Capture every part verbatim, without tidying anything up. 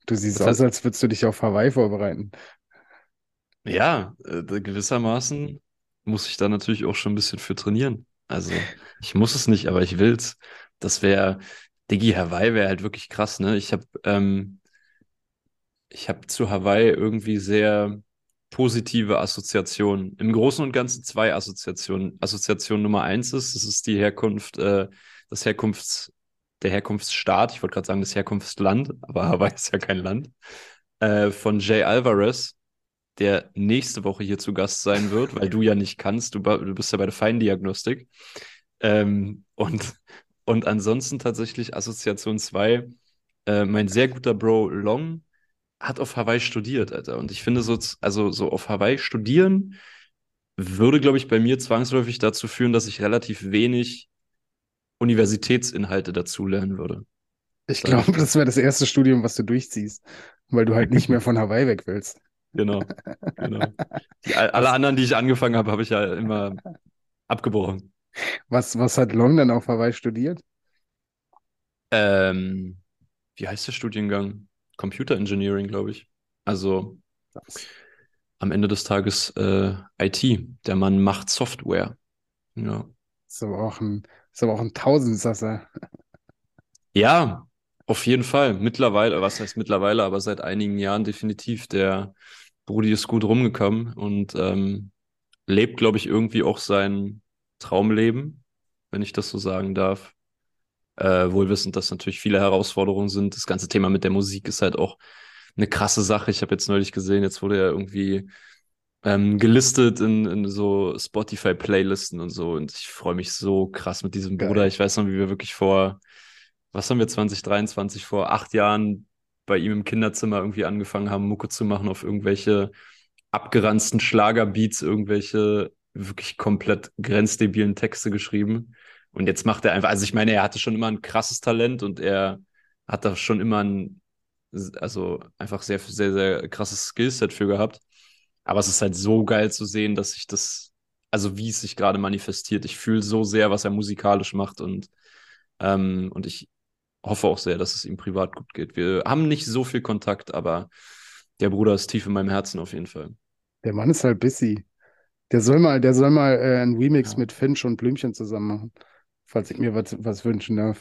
Du siehst Das aus, hat, als würdest du dich auf Hawaii vorbereiten. ja, äh, gewissermaßen muss ich da natürlich auch schon ein bisschen für trainieren. Also, ich muss es nicht, aber ich will's. Das wäre, Diggi, Hawaii wäre halt wirklich krass, ne? Ich habe ähm, ich habe zu Hawaii irgendwie sehr positive Assoziationen. Im Großen und Ganzen zwei Assoziationen. Assoziation Nummer eins ist, das ist die Herkunft, äh, das Herkunfts, der Herkunftsstaat, ich wollte gerade sagen das Herkunftsland, aber Hawaii ist ja kein Land, äh, von Jay Alvarez, der nächste Woche hier zu Gast sein wird, weil du ja nicht kannst, du, ba- du bist ja bei der Feindiagnostik. Ähm, und, und ansonsten tatsächlich Assoziation zwei, äh, mein sehr guter Bro Long hat auf Hawaii studiert, Alter. Und ich finde so, z- also so auf Hawaii studieren würde, glaube ich, bei mir zwangsläufig dazu führen, dass ich relativ wenig Universitätsinhalte dazu lernen würde, Ich sage glaube, ich mal. das wäre das erste Studium, was du durchziehst, weil du halt nicht mehr von Hawaii weg willst. Genau, genau. Die, all- alle Was, anderen, die ich angefangen habe, habe ich ja immer abgebrochen. was, was hat Long dann auf Hawaii studiert? Ähm, Wie heißt der Studiengang? Computer Engineering, glaube ich. Also Das am Ende des Tages äh, I T. Der Mann macht Software. Ja. ist aber auch ein, ist aber auch ein Tausendsasser. Ja, auf jeden Fall. Mittlerweile, was heißt mittlerweile, aber seit einigen Jahren definitiv. Der Brudi ist gut rumgekommen und ähm, lebt, glaube ich, irgendwie auch sein Traumleben, wenn ich das so sagen darf. Äh, wohl wissend, dass natürlich viele Herausforderungen sind. Das ganze Thema mit der Musik ist halt auch eine krasse Sache. Ich habe jetzt neulich gesehen, jetzt wurde er irgendwie ähm, gelistet in, in so Spotify-Playlisten und so. Und ich freue mich so krass mit diesem Bruder. Geil. Ich weiß noch, wie wir wirklich vor, was haben wir zwanzig dreiundzwanzig, vor acht Jahren bei ihm im Kinderzimmer irgendwie angefangen haben, Mucke zu machen auf irgendwelche abgeranzten Schlagerbeats, irgendwelche wirklich komplett grenzdebilen Texte geschrieben. Und jetzt macht er einfach, also ich meine, er hatte schon immer ein krasses Talent und er hat da schon immer ein, also einfach sehr, sehr, sehr krasses Skillset für gehabt. Aber es ist halt so geil zu sehen, dass sich das, also wie es sich gerade manifestiert. Ich fühle so sehr, was er musikalisch macht und, ähm, und ich hoffe auch sehr, dass es ihm privat gut geht. Wir haben nicht so viel Kontakt, aber der Bruder ist tief in meinem Herzen auf jeden Fall. Der Mann ist halt busy. Der soll mal, der soll mal äh, einen Remix Ja. mit Finch und Blümchen zusammen machen, falls ich mir was, was wünschen darf.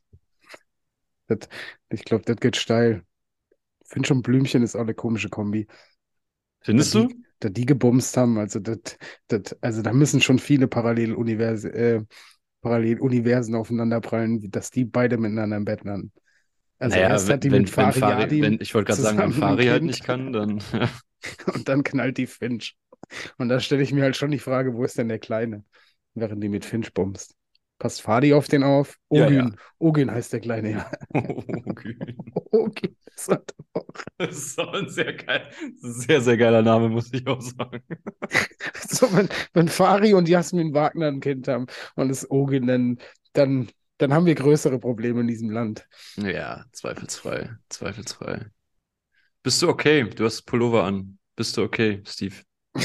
Das, ich glaube, das geht steil. Finch und Blümchen ist auch eine komische Kombi. Da Findest die, du? da die gebumst haben, also das, das, also da müssen schon viele Paralleluniversen, äh, Paralleluniversen aufeinanderprallen, dass die beide miteinander im Bett landen. Also Naja, erst wenn, hat die mit wenn, wenn Fari Fari, Yadim wenn, ich wollte gerade sagen, wenn zusammen ein Fari halt Kind nicht kann, dann. und dann knallt die Finch. Und da stelle ich mir halt schon die Frage, wo ist denn der Kleine, während die mit Finch bumst. Passt Fadi auf den auf? Ja, ja. Ogün. Ogün heißt der Kleine, ja. Okay. Ogün. Das war doch. Das ist auch ein sehr geil, das ist ein sehr, sehr geiler Name, muss ich auch sagen. So, wenn, wenn Fari und Jasmin Wagner ein Kind haben und es Ogün nennen, dann, dann haben wir größere Probleme in diesem Land. Ja, zweifelsfrei, zweifelsfrei. Bist du okay? Du hast Pullover an. Bist du okay, Steve?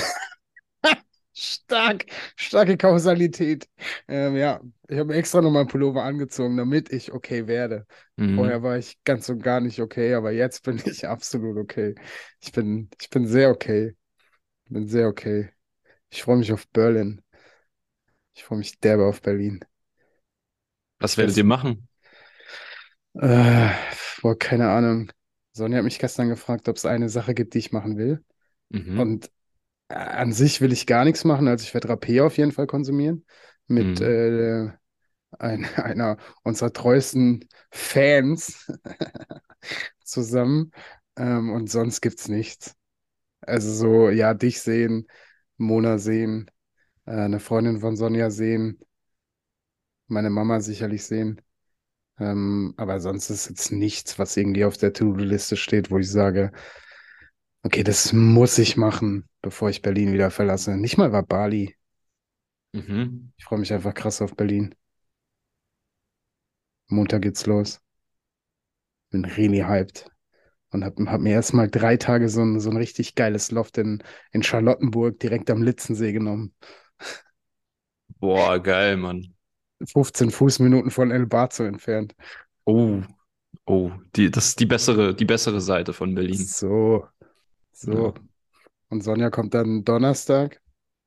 Stark, starke Kausalität. Ähm, ja, ich habe extra nochmal einen Pullover angezogen, damit ich okay werde. Vorher Mhm. war ich ganz und gar nicht okay, aber jetzt bin ich absolut okay. Ich bin, ich bin sehr okay. Bin sehr okay. Ich freue mich auf Berlin. Ich freue mich derbe auf Berlin. Was Ich werdet ihr gestern, machen? äh, boah, keine Ahnung. Sonja hat mich gestern gefragt, ob es eine Sache gibt, die ich machen will. Mhm. Und äh, an sich will ich gar nichts machen. Also ich werde Rapé auf jeden Fall konsumieren. Mit Mhm. äh, ein, einer unserer treuesten Fans zusammen. Ähm, und sonst gibt's nichts. Also so, ja, dich sehen, Mona sehen, äh, eine Freundin von Sonja sehen, meine Mama sicherlich sehen. Ähm, aber sonst ist jetzt nichts, was irgendwie auf der To-Do-Liste steht, wo ich sage, okay, das muss ich machen, bevor ich Berlin wieder verlasse. Nicht mal war Bali. Mhm. Ich freue mich einfach krass auf Berlin. Montag geht's los. Bin really hyped. Und hab, hab mir erstmal drei Tage so ein, so ein richtig geiles Loft in, in Charlottenburg direkt am Litzensee genommen. Boah, geil, Mann. fünfzehn Fußminuten von El Barzo entfernt. Oh, Oh, die, das ist die bessere, die bessere Seite von Berlin. So, so. Ja. Und Sonja kommt dann Donnerstag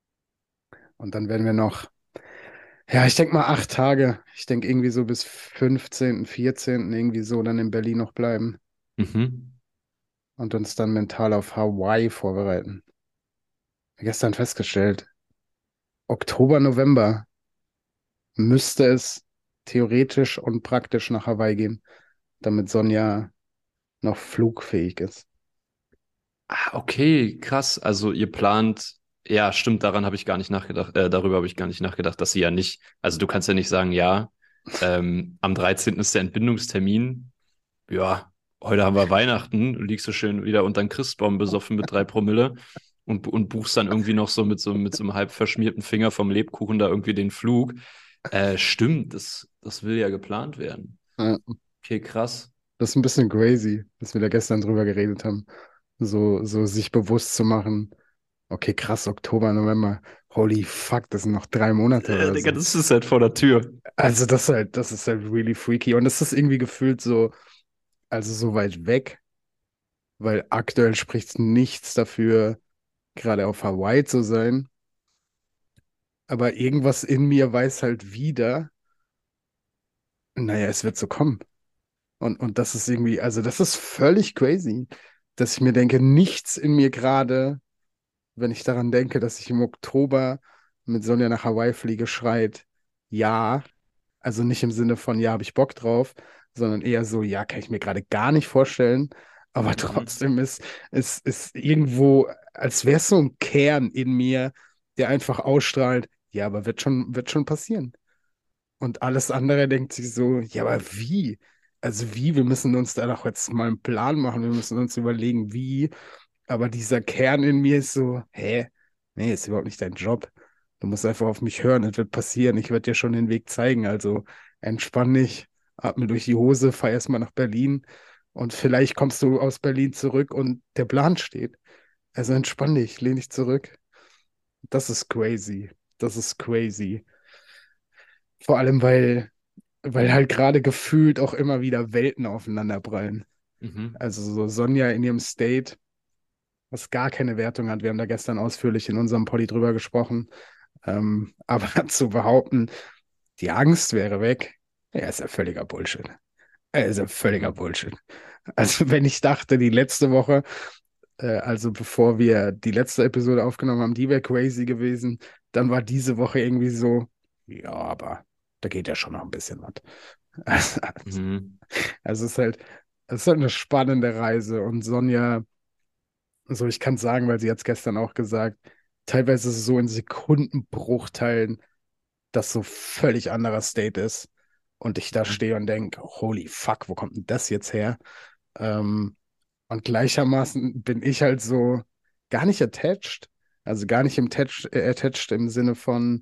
und dann werden wir noch, ja, ich denke mal acht Tage. Ich denke irgendwie so bis fünfzehnten, vierzehnten irgendwie so dann in Berlin noch bleiben Mhm. und uns dann mental auf Hawaii vorbereiten. Gestern festgestellt, Oktober, November müsste es theoretisch und praktisch nach Hawaii gehen, damit Sonja noch flugfähig ist. Ah, okay, krass. Also ihr plant, ja, stimmt, daran habe ich gar nicht nachgedacht, äh, darüber habe ich gar nicht nachgedacht, dass sie ja nicht, also du kannst ja nicht sagen, ja, ähm, am dreizehnten ist der Entbindungstermin, ja, heute haben wir Weihnachten, du liegst so schön wieder unter den Christbaum besoffen mit drei Promille und, und buchst dann irgendwie noch so mit so, mit so einem halb verschmierten Finger vom Lebkuchen da irgendwie den Flug. Äh, stimmt, das, das will ja geplant werden. Ja, Okay, krass. das ist ein bisschen crazy, dass wir da gestern drüber geredet haben. So, so sich bewusst zu machen, okay, krass, Oktober, November, holy fuck, das sind noch drei Monate Äh, oder Digga, so. das ist halt vor der Tür. Also das ist halt, das ist halt really freaky. Und das ist irgendwie gefühlt so, also so weit weg, weil aktuell spricht nichts dafür, gerade auf Hawaii zu sein. Aber irgendwas in mir weiß halt wieder, naja, es wird so kommen. Und, und das ist irgendwie, also das ist völlig crazy, dass ich mir denke, nichts in mir gerade, wenn ich daran denke, dass ich im Oktober mit Sonja nach Hawaii fliege, schreit, ja. Also nicht im Sinne von, ja, habe ich Bock drauf, sondern eher so, ja, kann ich mir gerade gar nicht vorstellen. Aber Mhm. trotzdem ist es ist, ist irgendwo, als wäre es so ein Kern in mir, der einfach ausstrahlt, ja, aber wird schon, wird schon passieren. Und alles andere denkt sich so, ja, aber wie? Also wie? Wir müssen uns da doch jetzt mal einen Plan machen. Wir müssen uns überlegen, wie. Aber dieser Kern in mir ist so, hä? Nee, ist überhaupt nicht dein Job. Du musst einfach auf mich hören. Es wird passieren. Ich werde dir schon den Weg zeigen. Also entspann dich, atme durch die Hose, fahr erstmal nach Berlin und vielleicht kommst du aus Berlin zurück und der Plan steht. Also entspann dich, lehn dich zurück. Das ist crazy. Das ist crazy. Vor allem, weil weil halt gerade gefühlt auch immer wieder Welten aufeinanderprallen. Mhm. Also so Sonja in ihrem State, was gar keine Wertung hat. Wir haben da gestern ausführlich in unserem Poddy drüber gesprochen. Ähm, aber zu behaupten, die Angst wäre weg, ja, ist ja völliger Bullshit. Ja, ist ja völliger Mhm. Bullshit. Also wenn ich dachte, die letzte Woche, äh, also bevor wir die letzte Episode aufgenommen haben, die wäre crazy gewesen, dann war diese Woche irgendwie so, ja, aber da geht ja schon noch ein bisschen was. Mhm. Also es ist halt, es ist halt eine spannende Reise und Sonja, so ich kann sagen, weil sie hat es gestern auch gesagt, teilweise ist es so in Sekundenbruchteilen, dass so völlig anderer State ist und ich da Mhm. stehe und denke, holy fuck, wo kommt denn das jetzt her? Ähm, und gleichermaßen bin ich halt so gar nicht attached, also gar nicht im attached, äh, attached im Sinne von,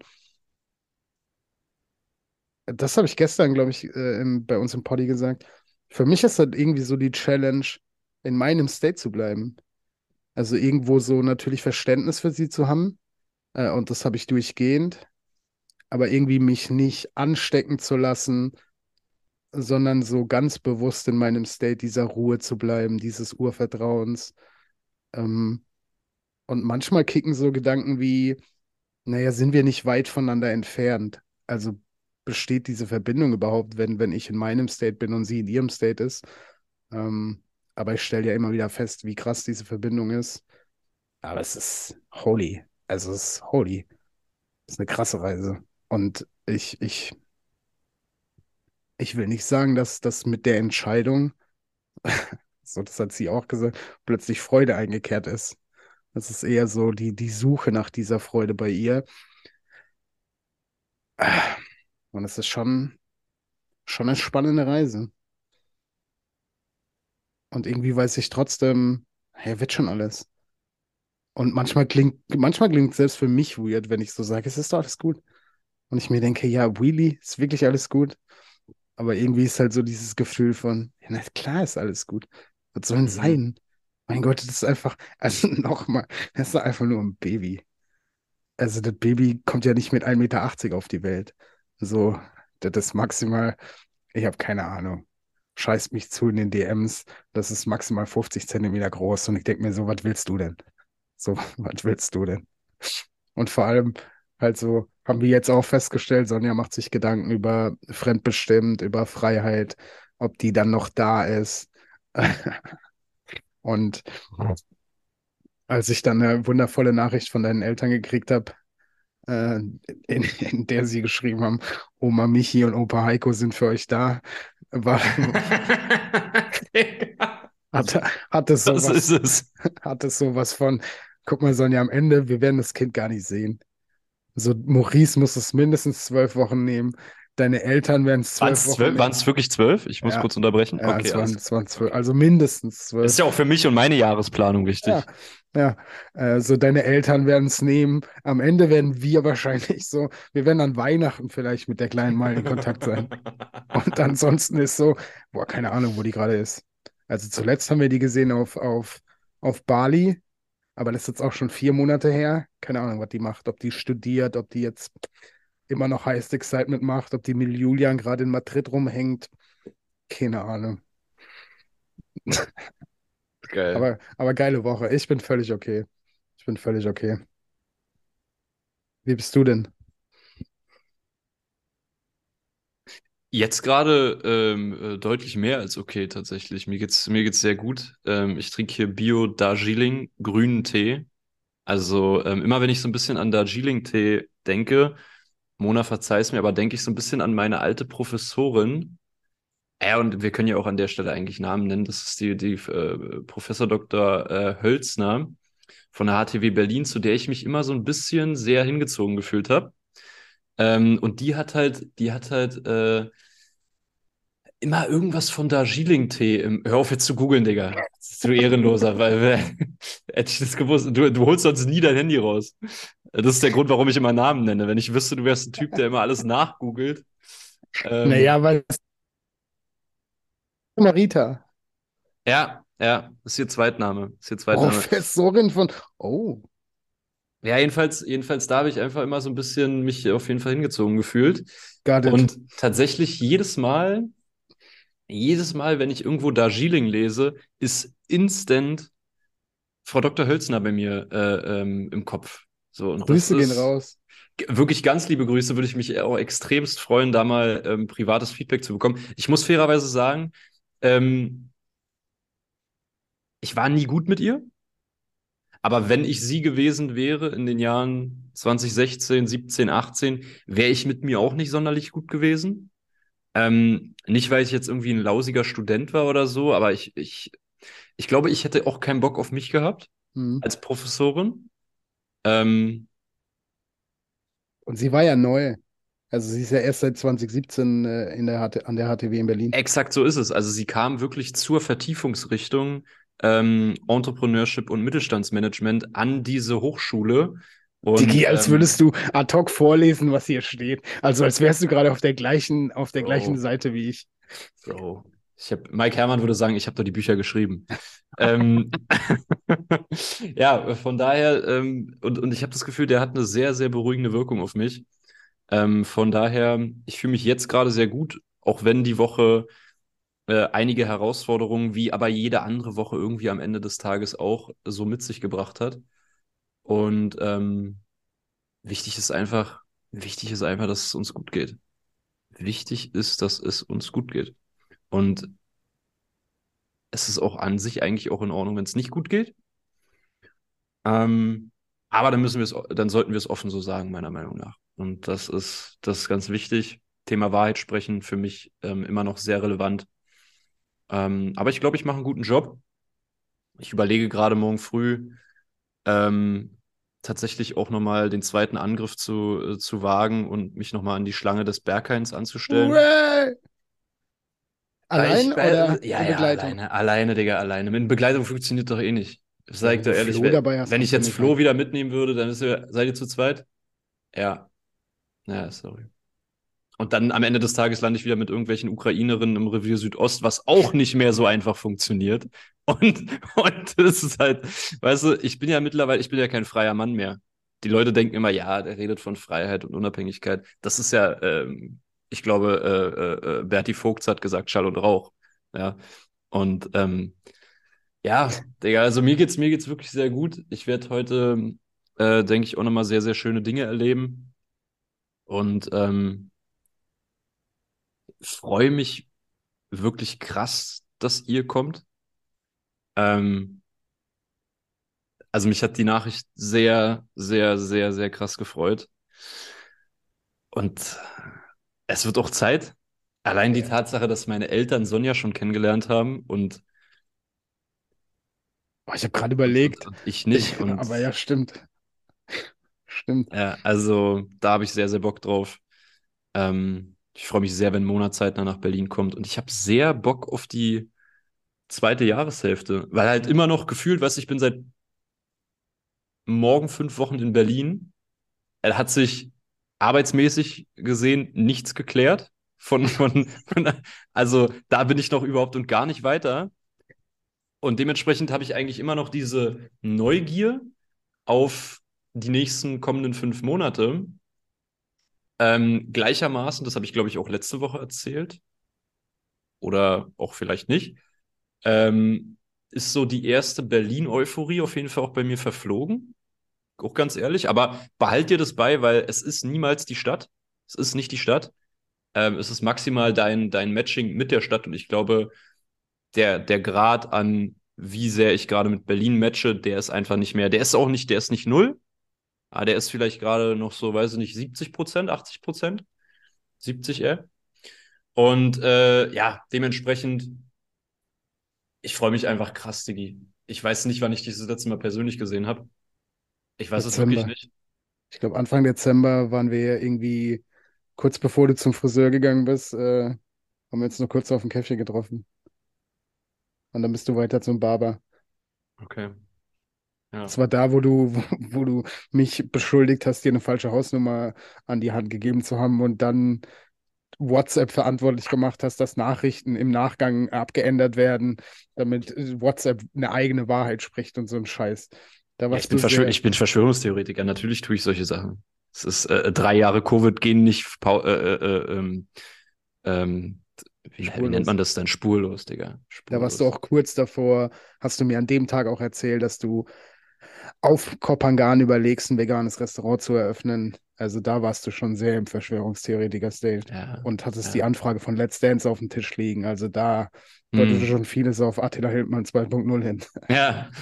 das habe ich gestern, glaube ich, äh, im, bei uns im Poddy gesagt. Für mich ist das irgendwie so die Challenge, in meinem State zu bleiben. Also irgendwo so natürlich Verständnis für sie zu haben. Äh, und das habe ich durchgehend. Aber irgendwie mich nicht anstecken zu lassen, sondern so ganz bewusst in meinem State dieser Ruhe zu bleiben, dieses Urvertrauens. Ähm, und manchmal kicken so Gedanken wie, naja, sind wir nicht weit voneinander entfernt? Also besteht diese Verbindung überhaupt, wenn, wenn ich in meinem State bin und sie in ihrem State ist? Ähm, aber ich stelle ja immer wieder fest, wie krass diese Verbindung ist. Aber es ist holy. Also es ist holy. Es ist eine krasse Reise. Und ich, ich, ich will nicht sagen, dass das mit der Entscheidung, so das hat sie auch gesagt, plötzlich Freude eingekehrt ist. Das ist eher so die, die Suche nach dieser Freude bei ihr. Und es ist schon, schon eine spannende Reise. Und irgendwie weiß ich trotzdem, ja, wird schon alles. Und manchmal klingt, manchmal klingt selbst für mich weird, wenn ich so sage, es ist doch alles gut. Und ich mir denke, ja, really, ist wirklich alles gut. Aber irgendwie ist halt so dieses Gefühl von, ja, na klar ist alles gut. Was soll denn Mhm. sein? Mein Gott, das ist einfach, also nochmal, das ist doch einfach nur ein Baby. Also das Baby kommt ja nicht mit ein Meter achtzig auf die Welt. So, das ist maximal, ich habe keine Ahnung, scheißt mich zu in den D Ms. Das ist maximal fünfzig Zentimeter groß. Und ich denke mir so, was willst du denn? So, was willst du denn? Und vor allem halt so, haben wir jetzt auch festgestellt, Sonja macht sich Gedanken über fremdbestimmt, über Freiheit, ob die dann noch da ist. Und als ich dann eine wundervolle Nachricht von deinen Eltern gekriegt habe, äh, in, in der sie geschrieben haben, Oma Michi und Opa Heiko sind für euch da, war, Digga, hatte, hat es das ist sowas, es. hat es sowas von, guck mal, Sonja, am Ende, wir werden das Kind gar nicht sehen. So, Maurice muss es mindestens zwölf Wochen nehmen. Deine Eltern werden es Waren zwölf es Wochen zwölf? Waren nehmen. es wirklich zwölf? Ich muss Ja, kurz unterbrechen. ja, Okay, es waren, alles es waren klar. zwölf, Okay. also mindestens Ist zwölf. ja auch für mich und meine Jahresplanung Ja, wichtig. ja. Äh, so deine Eltern werden es nehmen. Am Ende werden wir wahrscheinlich so, wir werden an Weihnachten vielleicht mit der Kleinen mal in Kontakt sein. Und ansonsten ist so, boah, keine Ahnung, wo die gerade ist. Also zuletzt haben wir die gesehen auf, auf, auf Bali, aber das ist jetzt auch schon vier Monate her. Keine Ahnung, was die macht, ob die studiert, ob die jetzt immer noch Highest Excitement macht, ob die mit Julian gerade in Madrid rumhängt. Keine Ahnung. Geil. Aber, aber geile Woche. Ich bin völlig okay. Ich bin völlig okay. Wie bist du denn? Jetzt gerade ähm, äh, deutlich mehr als okay tatsächlich. Mir geht's, mir geht's sehr gut. Ähm, ich trinke hier Bio Darjeeling grünen Tee. Also ähm, immer wenn ich so ein bisschen an Darjeeling-Tee denke, Mona verzeih's mir, aber denke ich so ein bisschen an meine alte Professorin. Ja, und wir können ja auch an der Stelle eigentlich Namen nennen. Das ist die, die äh, Professor Doktor äh, Hölzner von der H T W Berlin, zu der ich mich immer so ein bisschen sehr hingezogen gefühlt habe. Ähm, und die hat halt, die hat halt äh, immer irgendwas von Darjeeling-Tee. Im, hör auf jetzt zu googeln, Digga. Das ist so ehrenloser, weil weil- hätte ich das gewusst. Du, du holst sonst nie dein Handy raus. Das ist der Grund, warum ich immer Namen nenne. Wenn ich wüsste, du wärst ein Typ, der immer alles nachgoogelt. Naja, Ähm, weil Marita, ja, ja, ist ihr Zweitname. Ist ihr Zweitname. Professorin von. Oh, Ja, jedenfalls, jedenfalls da habe ich einfach immer so ein bisschen mich auf jeden Fall hingezogen gefühlt. got it. Und tatsächlich jedes Mal, jedes Mal, wenn ich irgendwo Darjeeling lese, ist instant Frau Doktor Hölzner bei mir äh, ähm, im Kopf. So, und das Grüße gehen ist raus. g- wirklich ganz liebe Grüße, würde ich mich auch extremst freuen, da mal ähm, privates Feedback zu bekommen. Ich muss fairerweise sagen, ähm, ich war nie gut mit ihr. Aber wenn ich sie gewesen wäre in den Jahren zwanzig sechzehn, siebzehn, achtzehn, wäre ich mit mir auch nicht sonderlich gut gewesen. Ähm, nicht, weil ich jetzt irgendwie ein lausiger Student war oder so, aber ich, ich, ich glaube, ich hätte auch keinen Bock auf mich gehabt Hm. als Professorin. Ähm, Und sie war ja neu. Also sie ist ja erst seit zwanzig siebzehn äh, in der H T, an der H T W in Berlin. exakt so ist es. Also sie kam wirklich zur Vertiefungsrichtung ähm, Entrepreneurship und Mittelstandsmanagement an diese Hochschule. Und Digi, als würdest ähm, du ad hoc vorlesen, was hier steht. Also als wärst du gerade auf der gleichen, auf der gleichen Bro, Seite wie ich. Bro. Ich hab, Mike Herrmann würde sagen, ich habe da die Bücher geschrieben. Ähm, ja, von daher, ähm, und, und ich habe das Gefühl, der hat eine sehr, sehr beruhigende Wirkung auf mich. Ähm, von daher, ich fühle mich jetzt gerade sehr gut, auch wenn die Woche äh, einige Herausforderungen, wie aber jede andere Woche irgendwie am Ende des Tages auch so mit sich gebracht hat. Und ähm, wichtig ist einfach, wichtig ist einfach, dass es uns gut geht. Wichtig ist, dass es uns gut geht. Und es ist auch an sich eigentlich auch in Ordnung, wenn es nicht gut geht. Ähm, aber dann müssen wir es, dann sollten wir es offen so sagen, meiner Meinung nach. Und das ist, das ist ganz wichtig. Thema Wahrheit sprechen für mich ähm, immer noch sehr relevant. Ähm, aber ich glaube, ich mache einen guten Job. Ich überlege gerade morgen früh ähm, tatsächlich auch nochmal den zweiten Angriff zu, äh, zu wagen und mich nochmal an die Schlange des Berghains anzustellen. Hooray! Weil Allein ich, weil, oder ja, in ja, Begleitung? alleine, alleine, Digga, alleine. Mit Begleitung funktioniert doch eh nicht. Ich Ja, sag wenn dir du ehrlich, Flo wenn dabei hast, wenn ich kommst du jetzt nicht Flo weit. wieder mitnehmen würde, dann ist ihr, seid ihr zu zweit? Ja, ja, sorry. Und dann am Ende des Tages lande ich wieder mit irgendwelchen Ukrainerinnen im Revier Südost, was auch nicht mehr so einfach funktioniert. Und, und das ist halt, weißt du, ich bin ja mittlerweile, ich bin ja kein freier Mann mehr. Die Leute denken immer, ja, der redet von Freiheit und Unabhängigkeit. Das ist ja, ähm, ich glaube, äh, äh, äh, Berti Vogts hat gesagt, Schall und Rauch. Ja. Und ähm, ja, Digga, also mir geht's, mir geht's wirklich sehr gut. Ich werde heute, äh, denke ich, auch nochmal sehr, sehr schöne Dinge erleben. Und ähm, freue mich wirklich krass, dass ihr kommt. Ähm, also mich hat die Nachricht sehr, sehr, sehr, sehr krass gefreut. Und es wird auch Zeit. Allein die Ja. Tatsache, dass meine Eltern Sonja schon kennengelernt haben und, Oh, ich habe gerade und, und, überlegt, und ich ich, nicht. Und aber ja, stimmt, stimmt. ja, also da habe ich sehr, sehr Bock drauf. Ähm, ich freue mich sehr, wenn Mona zeitnah nach Berlin kommt. Und ich habe sehr Bock auf die zweite Jahreshälfte, weil halt immer noch gefühlt, weißt du, ich bin seit morgen fünf Wochen in Berlin. Er hat sich arbeitsmäßig gesehen nichts geklärt. Von, von, von, also da bin ich noch überhaupt und gar nicht weiter. Und dementsprechend habe ich eigentlich immer noch diese Neugier auf die nächsten kommenden fünf Monate. Ähm, gleichermaßen, das habe ich, glaube ich, auch letzte Woche erzählt oder auch vielleicht nicht, ähm, ist so die erste Berlin-Euphorie auf jeden Fall auch bei mir verflogen. Auch ganz ehrlich. Aber behalt dir das bei, weil es ist niemals die Stadt. Es ist nicht die Stadt. Ähm, es ist maximal dein, dein Matching mit der Stadt. Und ich glaube, der, der Grad an, wie sehr ich gerade mit Berlin matche, der ist einfach nicht mehr. Der ist auch nicht, der ist nicht null. Aber der ist vielleicht gerade noch so, weiß ich nicht, siebzig Prozent, achtzig Prozent, siebzig eher. Und äh, ja, dementsprechend, ich freue mich einfach krass, Digi. Ich weiß nicht, wann ich dich das letzte Mal persönlich gesehen habe. Ich weiß es wirklich Dezember. nicht. Ich glaube, Anfang Dezember waren wir ja irgendwie kurz bevor du zum Friseur gegangen bist, äh, haben wir uns nur kurz auf dem Käffchen getroffen. Und dann bist du weiter zum Barber. Okay, ja. Das war da, wo du, wo, wo du mich beschuldigt hast, dir eine falsche Hausnummer an die Hand gegeben zu haben und dann WhatsApp verantwortlich gemacht hast, dass Nachrichten im Nachgang abgeändert werden, damit WhatsApp eine eigene Wahrheit spricht und so ein Scheiß. Da Ja, ich warst bin du Verschwör sehr ich bin Verschwörungstheoretiker. Natürlich tue ich solche Sachen. Es ist äh, drei Jahre Covid gehen nicht, pau- äh, äh, äh, ähm, ähm, wie, wie nennt spurlos. man das denn? Spurlos, Digga. Da warst du Spurlos. auch kurz davor, hast du mir an dem Tag auch erzählt, dass du auf Kopangan überlegst, ein veganes Restaurant zu eröffnen. Also da warst du schon sehr im Verschwörungstheoretiker-State Ja, und hattest die ja. Anfrage von Let's Dance auf dem Tisch liegen. Also da deutete Hm. schon vieles auf Attila Hildmann zwei Punkt null hin. Ja.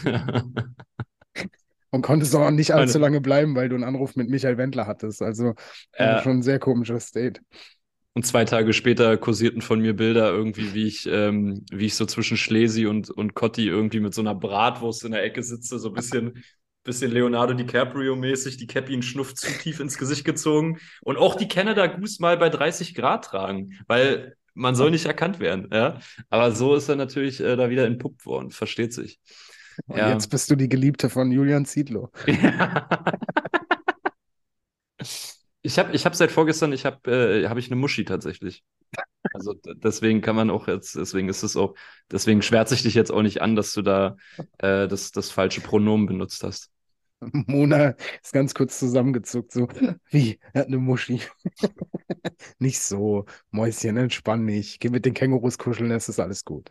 Und konntest auch nicht allzu Meine, lange bleiben, weil du einen Anruf mit Michael Wendler hattest. Also das war schon ja. ein sehr komischer State. Und zwei Tage später kursierten von mir Bilder irgendwie, wie ich, ähm, wie ich so zwischen Schlesi und, und Cotti irgendwie mit so einer Bratwurst in der Ecke sitze, so ein bisschen, bisschen Leonardo DiCaprio-mäßig, die Cappy einen Schnuff zu tief ins Gesicht gezogen und auch die Canada Goose mal bei dreißig Grad tragen, weil man soll nicht erkannt werden, ja. Aber so ist er natürlich äh, da wieder entpuppt worden, versteht sich. Und Ja. jetzt bist du die Geliebte von Julian Zietlow. Ich habe ich hab seit vorgestern, ich habe äh, hab ich eine Muschi tatsächlich. Also d- deswegen kann man auch jetzt, deswegen ist es auch, deswegen schwärze ich dich jetzt auch nicht an, dass du da äh, das, das falsche Pronomen benutzt hast. Mona ist ganz kurz zusammengezuckt, so wie, er hat eine Muschi. Nicht so, Mäuschen, entspann dich. Geh mit den Kängurus kuscheln, es ist alles gut.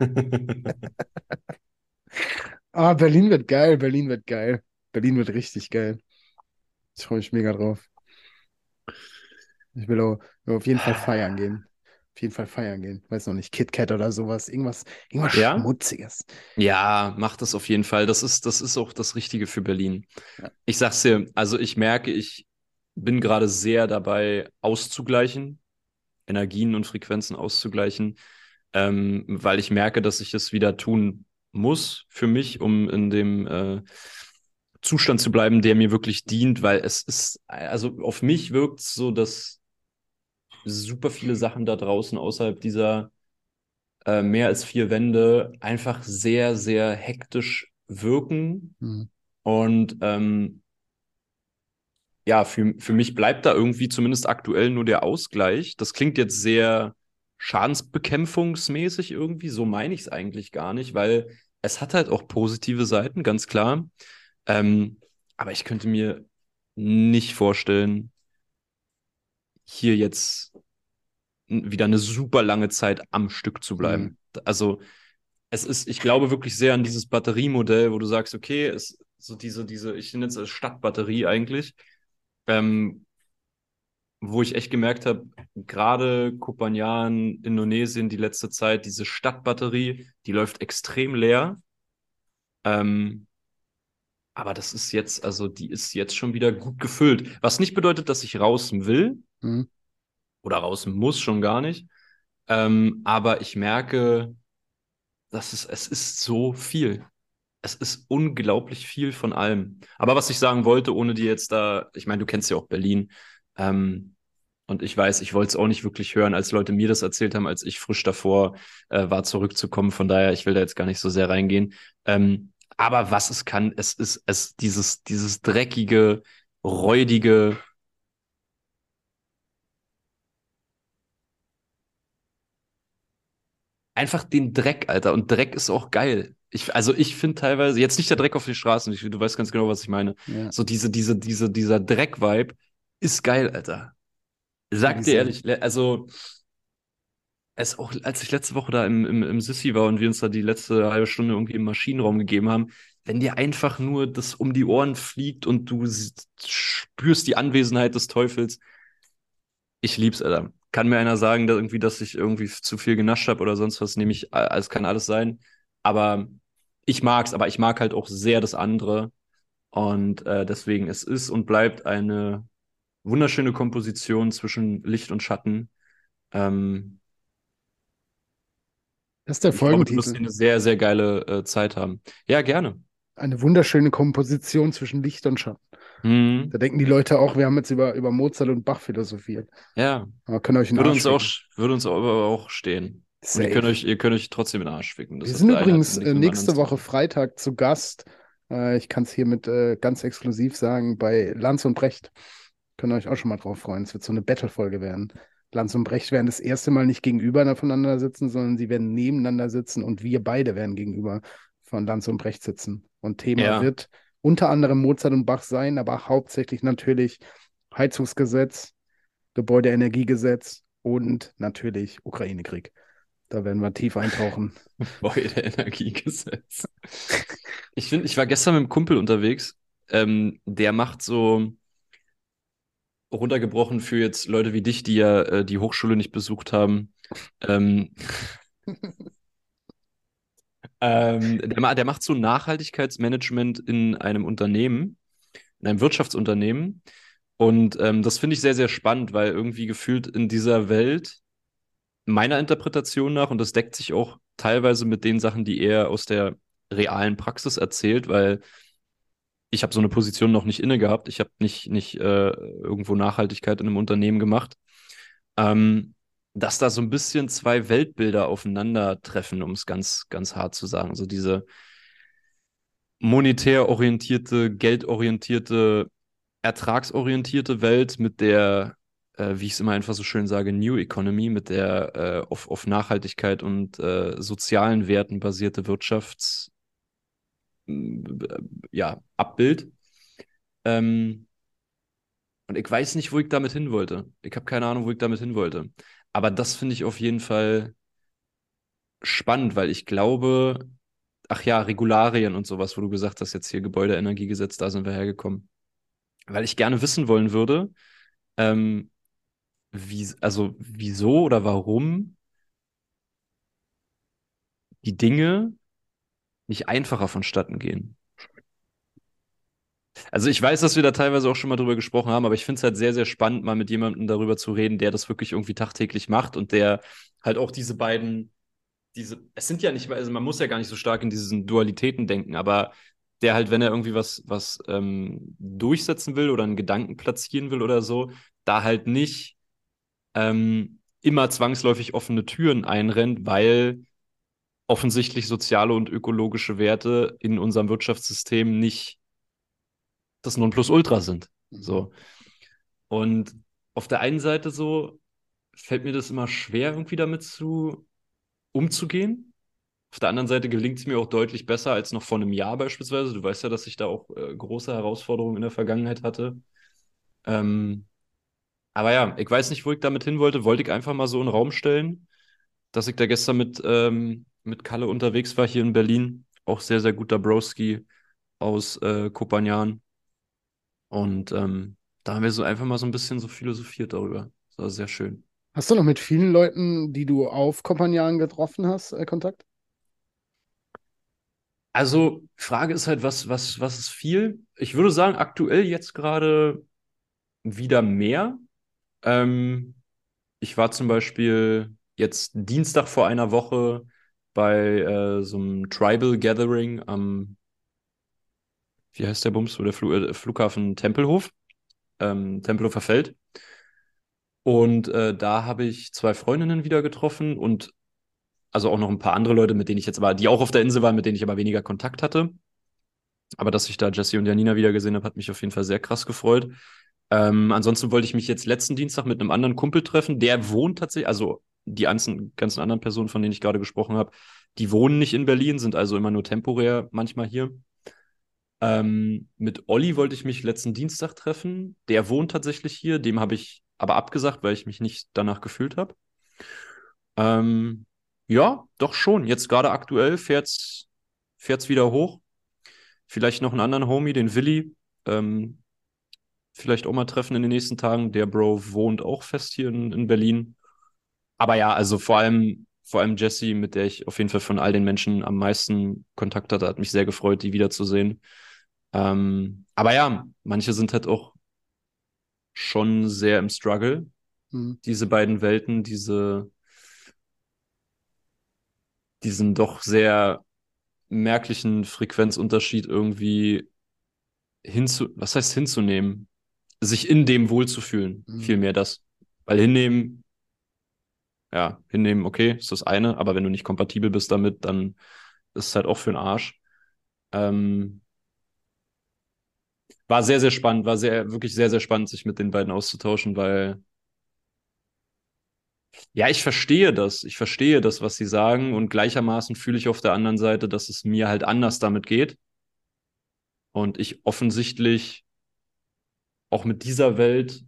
Ah, Berlin wird geil, Berlin wird geil. Berlin wird richtig geil. Ich freue mich mega drauf. Ich will auch, will auf jeden Fall feiern gehen. Auf jeden Fall feiern gehen. Weiß noch nicht, KitKat oder sowas. Irgendwas, irgendwas Ja? Schmutziges. Ja, mach das auf jeden Fall. Das ist, das ist auch das Richtige für Berlin. Ja. Ich sag's dir, also ich merke, ich bin gerade sehr dabei, auszugleichen, Energien und Frequenzen auszugleichen, ähm, weil ich merke, dass ich es wieder tun muss für mich, um in dem äh, Zustand zu bleiben, der mir wirklich dient, weil es ist, also auf mich wirkt es so, dass super viele Sachen da draußen außerhalb dieser äh, mehr als vier Wände einfach sehr, sehr hektisch wirken. Hm. Und ähm, ja, für, für mich bleibt da irgendwie zumindest aktuell nur der Ausgleich. Das klingt jetzt sehr schadensbekämpfungsmäßig irgendwie, so meine ich es eigentlich gar nicht, weil es hat halt auch positive Seiten, ganz klar. Ähm, aber ich könnte mir nicht vorstellen, hier jetzt wieder eine super lange Zeit am Stück zu Hm. bleiben. Also es ist, ich glaube wirklich sehr an dieses Batteriemodell, wo du sagst, okay, es so diese, diese, ich nenne es als Stadtbatterie eigentlich, ähm, wo ich echt gemerkt habe, gerade Kopanjan, Indonesien, die letzte Zeit, diese Stadtbatterie, die läuft extrem leer. Ähm, aber das ist jetzt, also die ist jetzt schon wieder gut gefüllt. Was nicht bedeutet, dass ich raus will Hm. oder raus muss, schon gar nicht. Ähm, aber ich merke, dass es, es ist so viel. Es ist unglaublich viel von allem. Aber was ich sagen wollte, ohne dir jetzt da, ich meine, du kennst ja auch Berlin. Ähm, und ich weiß, ich wollte es auch nicht wirklich hören, als Leute mir das erzählt haben, als ich frisch davor äh, war, zurückzukommen. Von daher, ich will da jetzt gar nicht so sehr reingehen. Ähm, aber was es kann, es ist es dieses, dieses dreckige, räudige, einfach den Dreck, Alter. Und Dreck ist auch geil. Ich, also ich finde teilweise, jetzt nicht der Dreck auf den Straßen, ich, du weißt ganz genau, was ich meine. Ja, So diese, diese, diese, dieser Dreck-Vibe ist geil, Alter. ja, Sag dir diese, ehrlich, le- also es auch, als ich letzte Woche da im, im, im Sissi war und wir uns da die letzte halbe Stunde irgendwie im Maschinenraum gegeben haben, wenn dir einfach nur das um die Ohren fliegt und du s- spürst die Anwesenheit des Teufels, ich lieb's, Alter. Kann mir einer sagen, dass irgendwie, dass ich irgendwie zu viel genascht habe oder sonst was, nehme ich, äh, es kann alles sein. Aber ich mag's, aber ich mag halt auch sehr das andere. Und äh, deswegen, es ist und bleibt eine wunderschöne Komposition zwischen Licht und Schatten. Ähm, das ist der und ich glaube, du wirst Folgentitel. hier eine sehr, sehr geile äh, Zeit haben. Ja, gerne. Eine wunderschöne Komposition zwischen Licht und Schatten. Da Mhm. denken die Leute auch, wir haben jetzt über, über Mozart und Bach philosophiert. Ja, Aber könnt ihr euch in den würde Arsch uns auch, ficken. würde uns aber auch stehen. Und ihr könnt Safe. euch, ihr könnt euch trotzdem in den Arsch ficken. Wir Das hat sind der eine hat übrigens nichts äh, mit dem anderen nächste zu Woche tun. Freitag zu Gast. Äh, ich kann es hiermit äh, ganz exklusiv sagen, bei Lanz und Brecht. Könnt ihr euch auch schon mal drauf freuen. Es wird so eine Battle-Folge werden. Lanz und Brecht werden das erste Mal nicht gegenüber voneinander sitzen, sondern sie werden nebeneinander sitzen und wir beide werden gegenüber von Lanz und Brecht sitzen. Und Thema Ja. wird unter anderem Mozart und Bach sein, aber hauptsächlich natürlich Heizungsgesetz, Gebäudeenergiegesetz und natürlich Ukraine-Krieg. Da werden wir tief eintauchen. Gebäudeenergiegesetz. Ich finde, ich war gestern mit einem Kumpel unterwegs. Ähm, der macht so runtergebrochen für jetzt Leute wie dich, die ja äh, die Hochschule nicht besucht haben. Ähm, ähm, der, ma- der macht so Nachhaltigkeitsmanagement in einem Unternehmen, in einem Wirtschaftsunternehmen. Und ähm, das finde ich sehr, sehr spannend, weil irgendwie gefühlt in dieser Welt, meiner Interpretation nach, und das deckt sich auch teilweise mit den Sachen, die er aus der realen Praxis erzählt, weil ich habe so eine Position noch nicht inne gehabt. Ich habe nicht, nicht äh, irgendwo Nachhaltigkeit in einem Unternehmen gemacht. Ähm, dass da so ein bisschen zwei Weltbilder aufeinandertreffen, um es ganz, ganz hart zu sagen. So diese monetär orientierte, geldorientierte, ertragsorientierte Welt mit der, äh, wie ich es immer einfach so schön sage, New Economy, mit der äh, auf, auf Nachhaltigkeit und äh, sozialen Werten basierte Wirtschafts, äh, ja, Abbild. Ähm, und ich weiß nicht, wo ich damit hin wollte. Ich habe keine Ahnung, wo ich damit hin wollte. Aber das finde ich auf jeden Fall spannend, weil ich glaube, ach ja, Regularien und sowas, wo du gesagt hast, jetzt hier Gebäudeenergiegesetz, da sind wir hergekommen. Weil ich gerne wissen wollen würde, ähm, wie, also wieso oder warum die Dinge nicht einfacher vonstatten gehen. Also ich weiß, dass wir da teilweise auch schon mal drüber gesprochen haben, aber ich finde es halt sehr, sehr spannend, mal mit jemandem darüber zu reden, der das wirklich irgendwie tagtäglich macht und der halt auch diese beiden, diese, es sind ja nicht, also man muss ja gar nicht so stark in diesen Dualitäten denken, aber der halt, wenn er irgendwie was, was ähm, durchsetzen will oder einen Gedanken platzieren will oder so, da halt nicht ähm, immer zwangsläufig offene Türen einrennt, weil offensichtlich soziale und ökologische Werte in unserem Wirtschaftssystem nicht das Nonplusultra sind. Mhm. So. Und auf der einen Seite so fällt mir das immer schwer, irgendwie damit zu umzugehen. Auf der anderen Seite gelingt es mir auch deutlich besser als noch vor einem Jahr beispielsweise. Du weißt ja, dass ich da auch äh, große Herausforderungen in der Vergangenheit hatte. Ähm, aber ja, ich weiß nicht, wo ich damit hin wollte. Wollte ich einfach mal so in den Raum stellen, dass ich da gestern mit, ähm, mit Kalle unterwegs war hier in Berlin. Auch sehr, sehr guter Broski aus äh, Kopanjan. Und ähm, da haben wir so einfach mal so ein bisschen so philosophiert darüber. Das war sehr schön. Hast du noch mit vielen Leuten, die du auf Kopanjan getroffen hast, äh, Kontakt? Also, Frage ist halt, was, was, was ist viel? Ich würde sagen, aktuell jetzt gerade wieder mehr. Ähm, Ich war zum Beispiel jetzt Dienstag vor einer Woche bei äh, so einem Tribal Gathering am, wie heißt der Bums, wo der Flu äh, Flughafen Tempelhof, ähm, Tempelhofer Feld. Und äh, da habe ich zwei Freundinnen wieder getroffen und also auch noch ein paar andere Leute, mit denen ich jetzt aber, die auch auf der Insel waren, mit denen ich aber weniger Kontakt hatte. Aber dass ich da Jesse und Janina wieder gesehen habe, hat mich auf jeden Fall sehr krass gefreut. Ähm, ansonsten wollte ich mich jetzt letzten Dienstag mit einem anderen Kumpel treffen. Der wohnt tatsächlich, also die ganzen, ganzen anderen Personen, von denen ich gerade gesprochen habe, die wohnen nicht in Berlin, sind also immer nur temporär manchmal hier. Ähm, mit Olli wollte ich mich letzten Dienstag treffen. Der wohnt tatsächlich hier. Dem habe ich aber abgesagt, weil ich mich nicht danach gefühlt habe. Ähm, ja, doch schon. Jetzt gerade aktuell fährt's, fährt's wieder hoch. Vielleicht noch einen anderen Homie, den Willi. Ähm, vielleicht auch mal treffen in den nächsten Tagen. Der Bro wohnt auch fest hier in, in Berlin. Aber ja, also vor allem, vor allem Jessie, mit der ich auf jeden Fall von all den Menschen am meisten Kontakt hatte, hat mich sehr gefreut, die wiederzusehen. Ähm, aber ja, manche sind halt auch schon sehr im Struggle. Hm. Diese beiden Welten, diese, diesen doch sehr merklichen Frequenzunterschied irgendwie hinzu, was heißt hinzunehmen? Sich in dem wohlzufühlen, Hm. vielmehr das. Weil hinnehmen, ja, hinnehmen, okay, ist das eine, aber wenn du nicht kompatibel bist damit, dann ist es halt auch für den Arsch. Ähm, war sehr, sehr spannend, war sehr, wirklich sehr, sehr spannend, sich mit den beiden auszutauschen, weil, ja, ich verstehe das. Ich verstehe das, was sie sagen, und gleichermaßen fühle ich auf der anderen Seite, dass es mir halt anders damit geht und ich offensichtlich auch mit dieser Welt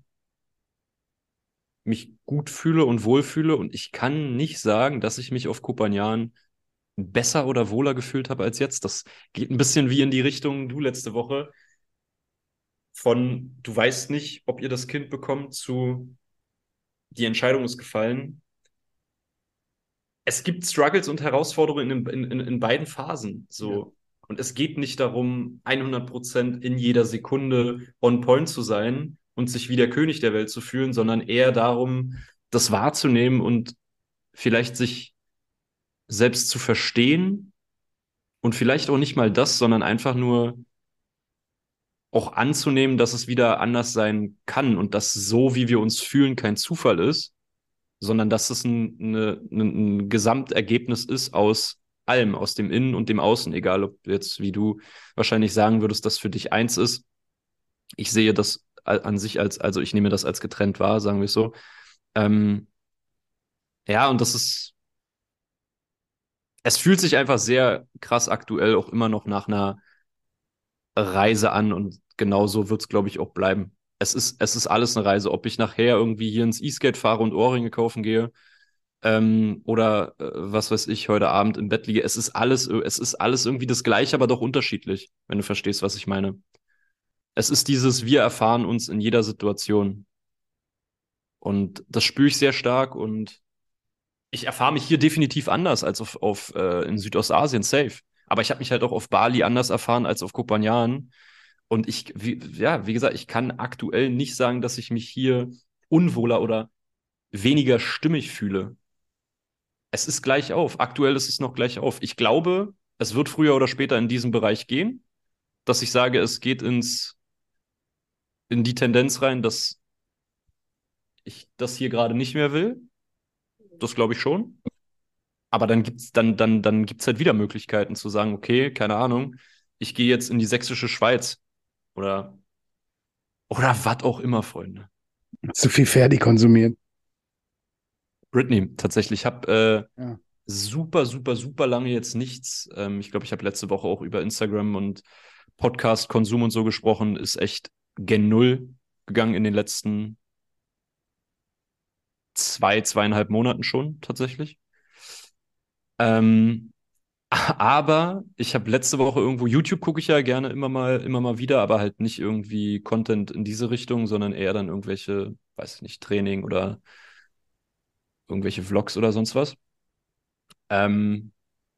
mich gut fühle und wohlfühle, und ich kann nicht sagen, dass ich mich auf Kopanjan besser oder wohler gefühlt habe als jetzt. Das geht ein bisschen wie in die Richtung du letzte Woche von, du weißt nicht, ob ihr das Kind bekommt, zu die Entscheidung ist gefallen. Es gibt Struggles und Herausforderungen in, in, in, in beiden Phasen. Ja. So. Und es geht nicht darum, hundert Prozent in jeder Sekunde on point zu sein und sich wie der König der Welt zu fühlen, sondern eher darum, das wahrzunehmen und vielleicht sich selbst zu verstehen und vielleicht auch nicht mal das, sondern einfach nur auch anzunehmen, dass es wieder anders sein kann und dass so, wie wir uns fühlen, kein Zufall ist, sondern dass es ein, eine, ein Gesamtergebnis ist aus allem, aus dem Innen und dem Außen, egal ob jetzt, wie du wahrscheinlich sagen würdest, dass für dich eins ist. Ich sehe das an sich als, also ich nehme das als getrennt wahr, sagen wir es so. Ähm, ja, und das ist, es fühlt sich einfach sehr krass aktuell auch immer noch nach einer Reise an, und genau so wird es, glaube ich, auch bleiben. Es ist, es ist alles eine Reise, ob ich nachher irgendwie hier ins E-Skate fahre und Ohrringe kaufen gehe, ähm, oder äh, was weiß ich, heute Abend im Bett liege. Es ist alles, es ist alles irgendwie das Gleiche, aber doch unterschiedlich, wenn du verstehst, was ich meine. Es ist dieses, wir erfahren uns in jeder Situation. Und das spüre ich sehr stark, und ich erfahre mich hier definitiv anders als auf, auf äh, in Südostasien, safe. Aber ich habe mich halt auch auf Bali anders erfahren als auf Kopanjan. Und ich, wie, ja, wie gesagt, ich kann aktuell nicht sagen, dass ich mich hier unwohler oder weniger stimmig fühle. Es ist gleich auf. Aktuell ist es noch gleich auf. Ich glaube, es wird früher oder später in diesen Bereich gehen, dass ich sage, es geht ins, in die Tendenz rein, dass ich das hier gerade nicht mehr will. Das glaube ich schon. Aber dann gibt's, dann, dann, dann gibt's halt wieder Möglichkeiten zu sagen, okay, keine Ahnung, ich gehe jetzt in die sächsische Schweiz oder, oder was auch immer, Freunde. Zu viel Ferdi konsumiert. Britney, tatsächlich. Ich habe äh, Ja. super, super, super lange jetzt nichts. Ähm, ich glaube, ich habe letzte Woche auch über Instagram und Podcast-Konsum und so gesprochen. Ist echt gen Null gegangen in den letzten zwei, zweieinhalb Monaten schon, tatsächlich. Ähm, aber ich habe letzte Woche irgendwo, YouTube gucke ich ja gerne immer mal, immer mal wieder, aber halt nicht irgendwie Content in diese Richtung, sondern eher dann irgendwelche, weiß ich nicht, Training oder irgendwelche Vlogs oder sonst was. Ähm,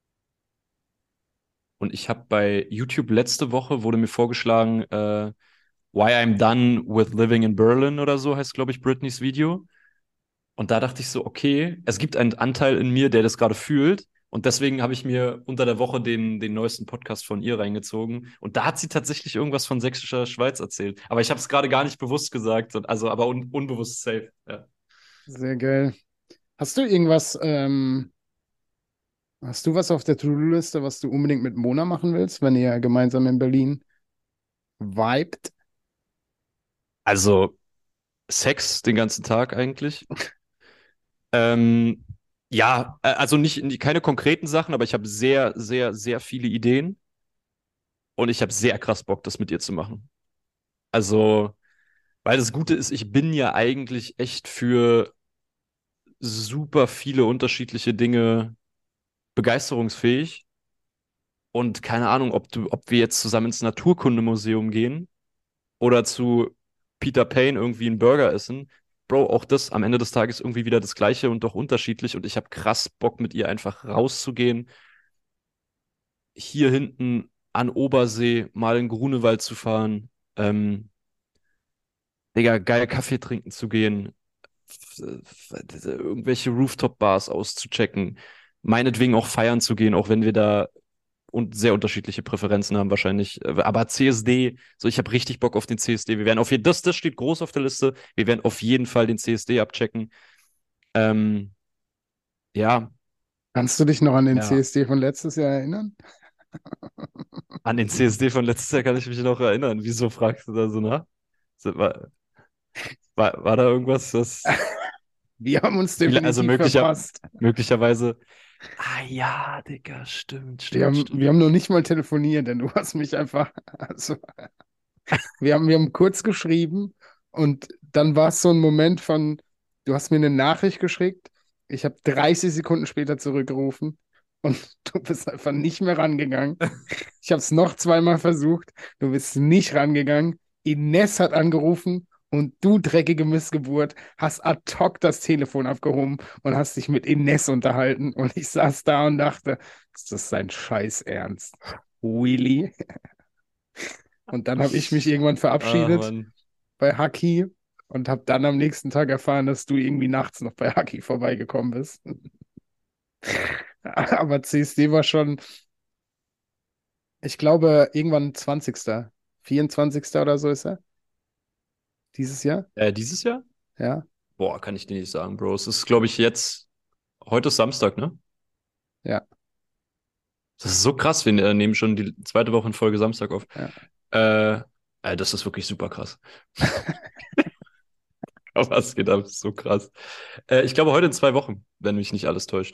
und ich habe bei YouTube letzte Woche wurde mir vorgeschlagen, äh, Why I'm Done with Living in Berlin oder so heißt, glaube ich, Britneys Video. Und da dachte ich so, okay, es gibt einen Anteil in mir, der das gerade fühlt. Und deswegen habe ich mir unter der Woche den, den neuesten Podcast von ihr reingezogen. Und da hat sie tatsächlich irgendwas von Sächsischer Schweiz erzählt. Aber ich habe es gerade gar nicht bewusst gesagt, also aber un unbewusst safe. Ja. Sehr geil. Hast du irgendwas, ähm, hast du was auf der To-Do-Liste, was du unbedingt mit Mona machen willst, wenn ihr gemeinsam in Berlin vibet? Also Sex den ganzen Tag eigentlich. Ähm, ja, äh, also nicht keine konkreten Sachen, aber ich habe sehr, sehr, sehr viele Ideen und ich habe sehr krass Bock, das mit ihr zu machen. Also, weil das Gute ist, ich bin ja eigentlich echt für super viele unterschiedliche Dinge begeisterungsfähig. Und keine Ahnung, ob du, ob wir jetzt zusammen ins Naturkundemuseum gehen oder zu Peter Payne irgendwie einen Burger essen. Bro, auch das am Ende des Tages irgendwie wieder das Gleiche und doch unterschiedlich. Und ich habe krass Bock, mit ihr einfach rauszugehen, hier hinten an Obersee mal in Grunewald zu fahren, ähm, Digga, geil Kaffee trinken zu gehen, f- f- irgendwelche Rooftop-Bars auszuchecken, meinetwegen auch feiern zu gehen, auch wenn wir da und sehr unterschiedliche Präferenzen haben wahrscheinlich. Äh, Aber C S D, so ich habe richtig Bock auf den C S D. Wir werden auf jeden das, das steht groß auf der Liste. Wir werden auf jeden Fall den C S D abchecken. Ähm, ja, Kannst du dich noch an den ja. C S D von letztes Jahr erinnern? An den C S D von letztes Jahr kann ich mich noch erinnern. Wieso fragst du da so nach? So, War, war, war da irgendwas, das Wir haben uns viele, also definitiv möglicher, verpasst. möglicherweise. Ah ja, Digga, stimmt, Wir stimmt, haben, wir stimmt. haben noch nicht mal telefoniert, denn du hast mich einfach, also wir haben, wir haben kurz geschrieben und dann war es so ein Moment von, du hast mir eine Nachricht geschickt, ich habe dreißig Sekunden später zurückgerufen und du bist einfach nicht mehr rangegangen. Ich habe es noch zweimal versucht, du bist nicht rangegangen. Ines hat angerufen und du, dreckige Missgeburt, hast ad hoc das Telefon abgehoben und hast dich mit Ines unterhalten. Und ich saß da und dachte, ist das sein Scheiß Ernst? Really? Und dann habe ich mich irgendwann Ach, verabschiedet Mann. bei Haki und habe dann am nächsten Tag erfahren, dass du irgendwie nachts noch bei Haki vorbeigekommen bist. Aber C S D war schon, ich glaube, irgendwann zwanzigster vierundzwanzigster oder so ist er dieses Jahr. Äh, dieses Jahr? Ja, Boah, kann ich dir nicht sagen, Bro. Es ist, glaube ich, jetzt, heute ist Samstag, ne? ja, Das ist so krass, wir äh, nehmen schon die zweite Woche in Folge Samstag auf. ja. Äh, äh, das ist wirklich super krass. Aber was geht ab? Das ist so krass. Äh, ich glaube, heute in zwei Wochen, wenn mich nicht alles täuscht.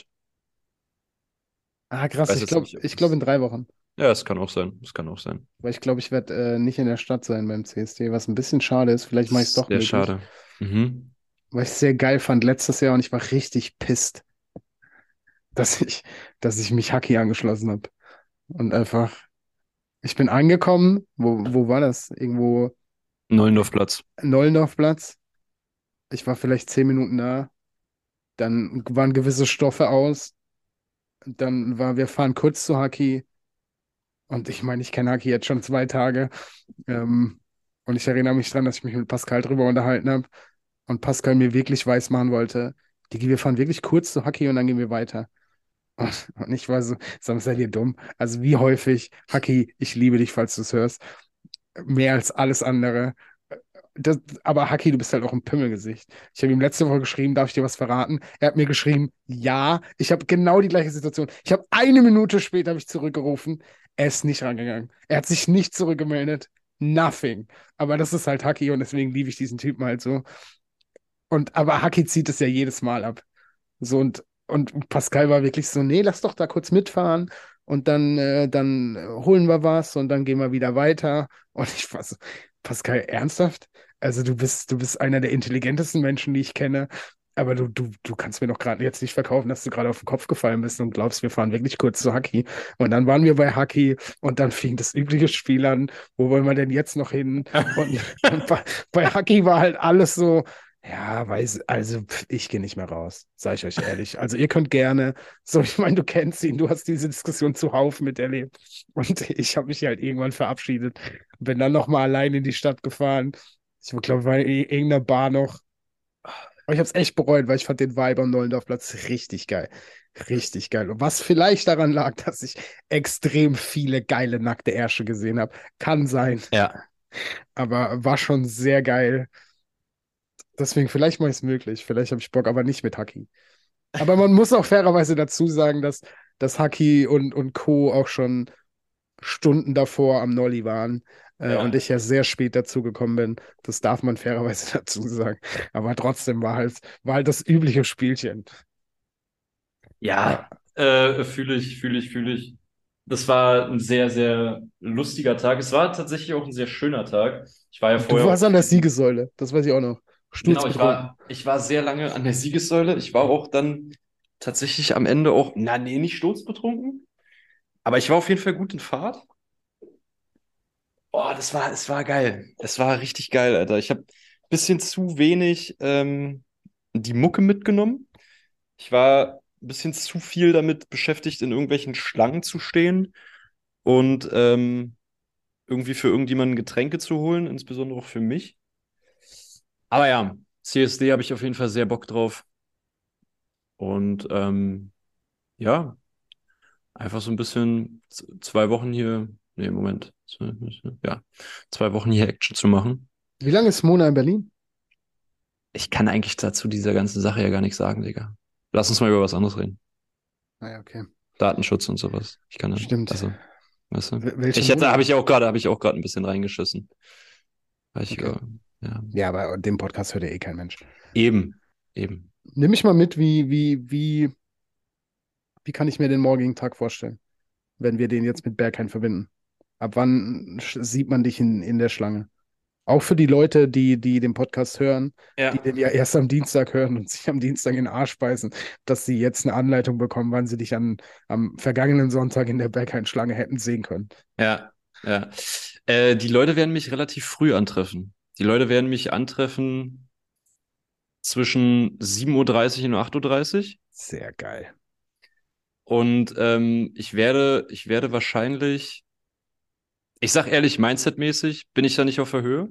Ah, Ich krass, weiß ich jetzt glaube, nicht, ob ich glaube das. in drei Wochen. Ja, es kann auch sein. Es kann auch sein. Weil ich glaube, ich werde äh, nicht in der Stadt sein beim C S D, was ein bisschen schade ist. Vielleicht Das mache ich es ist doch sehr möglich. schade. Mhm. Weil ich es sehr geil fand letztes Jahr und ich war richtig pisst, dass ich, dass ich mich Haki angeschlossen habe. Und einfach, ich bin angekommen, wo, wo war das? Irgendwo Neulendorfplatz. Nollendorfplatz. Ich war vielleicht zehn Minuten da. Dann waren gewisse Stoffe aus. Dann war, wir fahren kurz zu Haki. Und ich meine, ich kenne Haki jetzt schon zwei Tage. Ähm, und ich erinnere mich dran, dass ich mich mit Pascal drüber unterhalten habe. Und Pascal mir wirklich weismachen wollte, Digi, wir fahren wirklich kurz zu Haki und dann gehen wir weiter. Und, und ich war so, sag, seid ihr dumm? Also wie häufig, Haki, ich liebe dich, falls du es hörst, mehr als alles andere. Das, aber Haki, du bist halt auch ein Pimmelgesicht. Ich habe ihm letzte Woche geschrieben, darf ich dir was verraten? Er hat mir geschrieben, ja. Ich habe genau die gleiche Situation. Ich habe eine Minute später habe ich zurückgerufen. Er ist nicht rangegangen. Er hat sich nicht zurückgemeldet. Nothing. Aber das ist halt Haki und deswegen liebe ich diesen Typen halt so. Und aber Haki zieht es ja jedes Mal ab. So und, und Pascal war wirklich so, nee, lass doch da kurz mitfahren und dann, äh, dann äh, holen wir was und dann gehen wir wieder weiter. Und ich war so, Pascal, ernsthaft? Also du bist, du bist einer der intelligentesten Menschen, die ich kenne. Aber du, du, du kannst mir doch gerade jetzt nicht verkaufen, dass du gerade auf den Kopf gefallen bist und glaubst, wir fahren wirklich kurz zu Haki. Und dann waren wir bei Haki und dann fing das übliche Spiel an. Wo wollen wir denn jetzt noch hin? Und, und bei, bei Haki war halt alles so, ja, weiß, also pf, ich gehe nicht mehr raus, sage ich euch ehrlich. Also ihr könnt gerne, so ich meine, du kennst ihn, du hast diese Diskussion zuhauf miterlebt. Und ich habe mich halt irgendwann verabschiedet, bin dann nochmal allein in die Stadt gefahren. Ich glaube, war in irgendeiner Bar noch. Aber ich habe es echt bereut, weil ich fand den Vibe am Nollendorfplatz richtig geil. Richtig geil. Und was vielleicht daran lag, dass ich extrem viele geile nackte Ärsche gesehen habe. Kann sein. Ja. Aber war schon sehr geil. Deswegen, vielleicht mal ist es möglich. Vielleicht habe ich Bock, aber nicht mit Haki. Aber man muss auch fairerweise dazu sagen, dass, dass Haki und, und Co. auch schon Stunden davor am Nolli waren äh, und Ja. ich ja sehr spät dazu gekommen bin. Das darf man fairerweise dazu sagen. Aber trotzdem war halt, war halt das übliche Spielchen. Ja, Ja, äh, fühle ich, fühle ich, fühle ich. Das war ein sehr, sehr lustiger Tag. Es war tatsächlich auch ein sehr schöner Tag. Ich war ja du vorher auch warst an der viel. Siegessäule, das weiß ich auch noch. Genau, ich Sturzbetrunken. war, ich war sehr lange an der Siegessäule. Ich war auch dann tatsächlich am Ende auch, na nee, nicht sturzbetrunken, aber ich war auf jeden Fall gut in Fahrt. Boah, das war, es war geil. Es war richtig geil, Alter. Ich habe ein bisschen zu wenig ähm, die Mucke mitgenommen. Ich war ein bisschen zu viel damit beschäftigt, in irgendwelchen Schlangen zu stehen und ähm, irgendwie für irgendjemanden Getränke zu holen, insbesondere auch für mich. Aber ja, C S D habe ich auf jeden Fall sehr Bock drauf. Und ähm, ja, einfach so ein bisschen z- zwei Wochen hier, nee, Moment, zwei- ja, zwei Wochen hier Action zu machen. Wie lange ist Mona in Berlin? Ich kann eigentlich dazu dieser ganzen Sache ja gar nichts sagen, Digga. Lass uns mal über was anderes reden. Naja, okay. Datenschutz und sowas. Ich kann dann, Stimmt. also, weißt du. Wel- welcher Ich hätte, habe Monat? ich auch gerade, habe ich auch gerade ein bisschen reingeschissen. Weil ich, Okay. äh, ja, Ja, aber den Podcast hört ja eh kein Mensch. eben, eben. Nimm mich mal mit, wie, wie, wie, wie kann ich mir den morgigen Tag vorstellen, wenn wir den jetzt mit Berghain verbinden? Ab wann sch- sieht man dich in, in der Schlange? Auch für die Leute, die, die den Podcast hören, die Ja. den ja erst am Dienstag hören und sich am Dienstag in den Arsch beißen, dass sie jetzt eine Anleitung bekommen, wann sie dich an, am vergangenen Sonntag in der Berghain-Schlange hätten sehen können. Ja, ja. Äh, die Leute werden mich relativ früh antreffen. Die Leute werden mich antreffen zwischen sieben Uhr dreißig und acht Uhr. dreißig. Sehr geil. Und ähm, ich werde, ich werde wahrscheinlich, ich sag ehrlich, Mindset-mäßig bin ich da nicht auf der Höhe.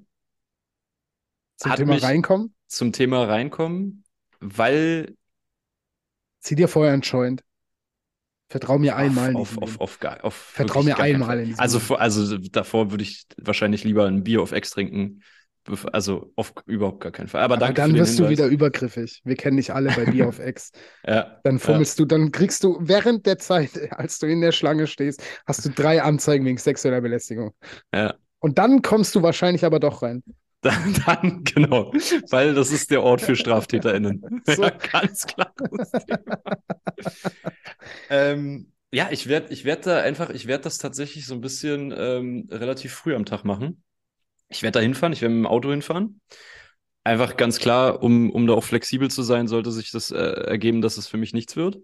Zum Hat Thema mich reinkommen, zum Thema reinkommen, weil zieh dir vorher einen Joint. Vertrau mir auf, einmal in auf, diesem auf, Leben. auf, gar, auf Vertrau wirklich mir gar keinen einmal Fall. in diesem Also, Leben. vor- also davor würde ich wahrscheinlich lieber ein Bier auf Ex trinken. Bef- Also auf überhaupt gar keinen Fall. Aber Aber danke für dann den wirst du wieder Hinweis. übergriffig. Wir kennen dich alle bei Bier auf Ex. Ja, Dann ja, fummelst du, dann kriegst du während der Zeit, als du in der Schlange stehst, hast du drei Anzeigen wegen sexueller Belästigung. ja. Und dann kommst du wahrscheinlich aber doch rein. Dann, dann, genau, weil das ist der Ort für StraftäterInnen. Ja, So. ganz klares Thema. Ähm, ja, ich werde ich werd da einfach, ich werde das tatsächlich so ein bisschen ähm, relativ früh am Tag machen. Ich werde da hinfahren, ich werde mit dem Auto hinfahren. Einfach ganz klar, um, um da auch flexibel zu sein, sollte sich das äh, ergeben, dass es für mich nichts wird.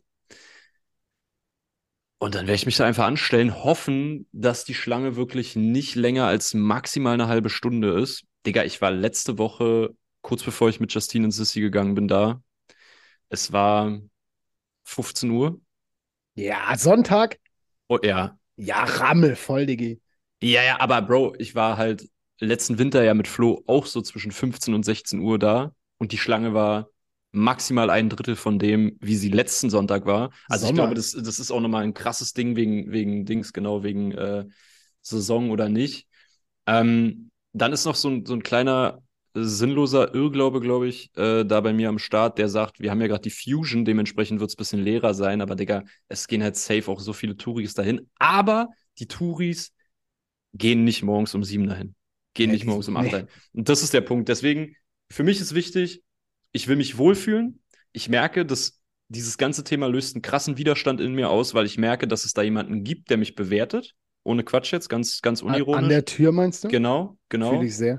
Und dann werde ich mich da einfach anstellen, hoffen, dass die Schlange wirklich nicht länger als maximal eine halbe Stunde ist. Digga, ich war letzte Woche, kurz bevor ich mit Justine ins Sissi gegangen bin, da. Es war fünfzehn Uhr. Ja, Sonntag? Oh, ja. Ja, Rammel voll, Diggi. Ja, ja, aber Bro, ich war halt letzten Winter ja mit Flo auch so zwischen fünfzehn und sechzehn Uhr da und die Schlange war maximal ein Drittel von dem, wie sie letzten Sonntag war. Also ich glaube, Sommer. das, das ist auch nochmal ein krasses Ding wegen, wegen Dings, genau, wegen äh, Saison oder nicht. Ähm, dann ist noch so ein, so ein kleiner äh, sinnloser Irrglaube, glaube ich, äh, da bei mir am Start, der sagt, wir haben ja gerade die Fusion, dementsprechend wird es ein bisschen leerer sein, aber Digga, es gehen halt safe auch so viele Touris dahin. Aber die Touris gehen nicht morgens um sieben dahin. Gehen Nee, nicht die, morgens um acht nee. dahin. Und das ist der Punkt. Deswegen, für mich ist wichtig, ich will mich wohlfühlen. Ich merke, dass dieses ganze Thema löst einen krassen Widerstand in mir aus, weil ich merke, dass es da jemanden gibt, der mich bewertet. Ohne Quatsch jetzt, ganz, ganz An, an unironisch. der Tür meinst du? Genau, Fühle genau. ich sehr.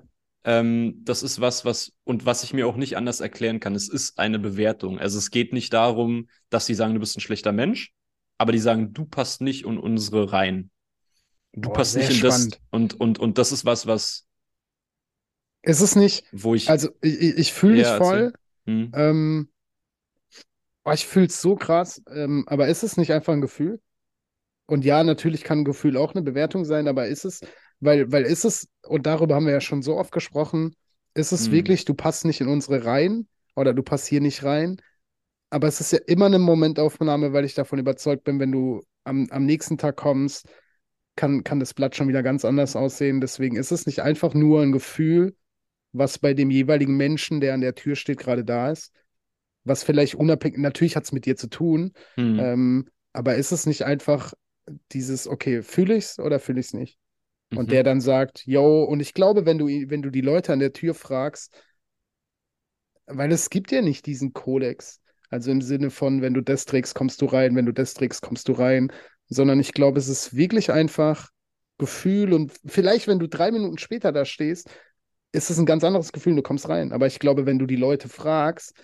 Ähm, das ist was, was, und was ich mir auch nicht anders erklären kann. Es ist eine Bewertung. Also es geht nicht darum, dass sie sagen, du bist ein schlechter Mensch, aber die sagen, du passt nicht in unsere Reihen. Du Boah, passt nicht sehr in das, spannend. und, und, und das ist was, was, Ist es nicht, wo ich, also ich, ich ich fühle dich ja, erzähl. voll, Hm, ähm, boah, ich fühle es so krass, ähm, aber ist es nicht einfach ein Gefühl? Und ja, natürlich kann ein Gefühl auch eine Bewertung sein, aber ist es, weil, weil ist es, und darüber haben wir ja schon so oft gesprochen, ist es hm, wirklich, du passt nicht in unsere Reihen oder du passt hier nicht rein, aber es ist ja immer eine Momentaufnahme, weil ich davon überzeugt bin, wenn du am, am nächsten Tag kommst, kann, kann das Blatt schon wieder ganz anders aussehen. Deswegen ist es nicht einfach nur ein Gefühl, was bei dem jeweiligen Menschen, der an der Tür steht, gerade da ist, was vielleicht unabhängig, natürlich hat es mit dir zu tun, hm, ähm, aber ist es nicht einfach dieses, okay, fühle ich's oder fühle ich's nicht? Und der mhm, dann sagt, yo, und ich glaube, wenn du, ihn- wenn du die Leute an der Tür fragst, weil es gibt ja nicht diesen Kodex, also im Sinne von, wenn du das trägst, kommst du rein, wenn du das trägst, kommst du rein, sondern ich glaube, es ist wirklich einfach Gefühl und vielleicht, wenn du drei Minuten später da stehst, ist es ein ganz anderes Gefühl, du kommst rein. Aber ich glaube, wenn du die Leute fragst,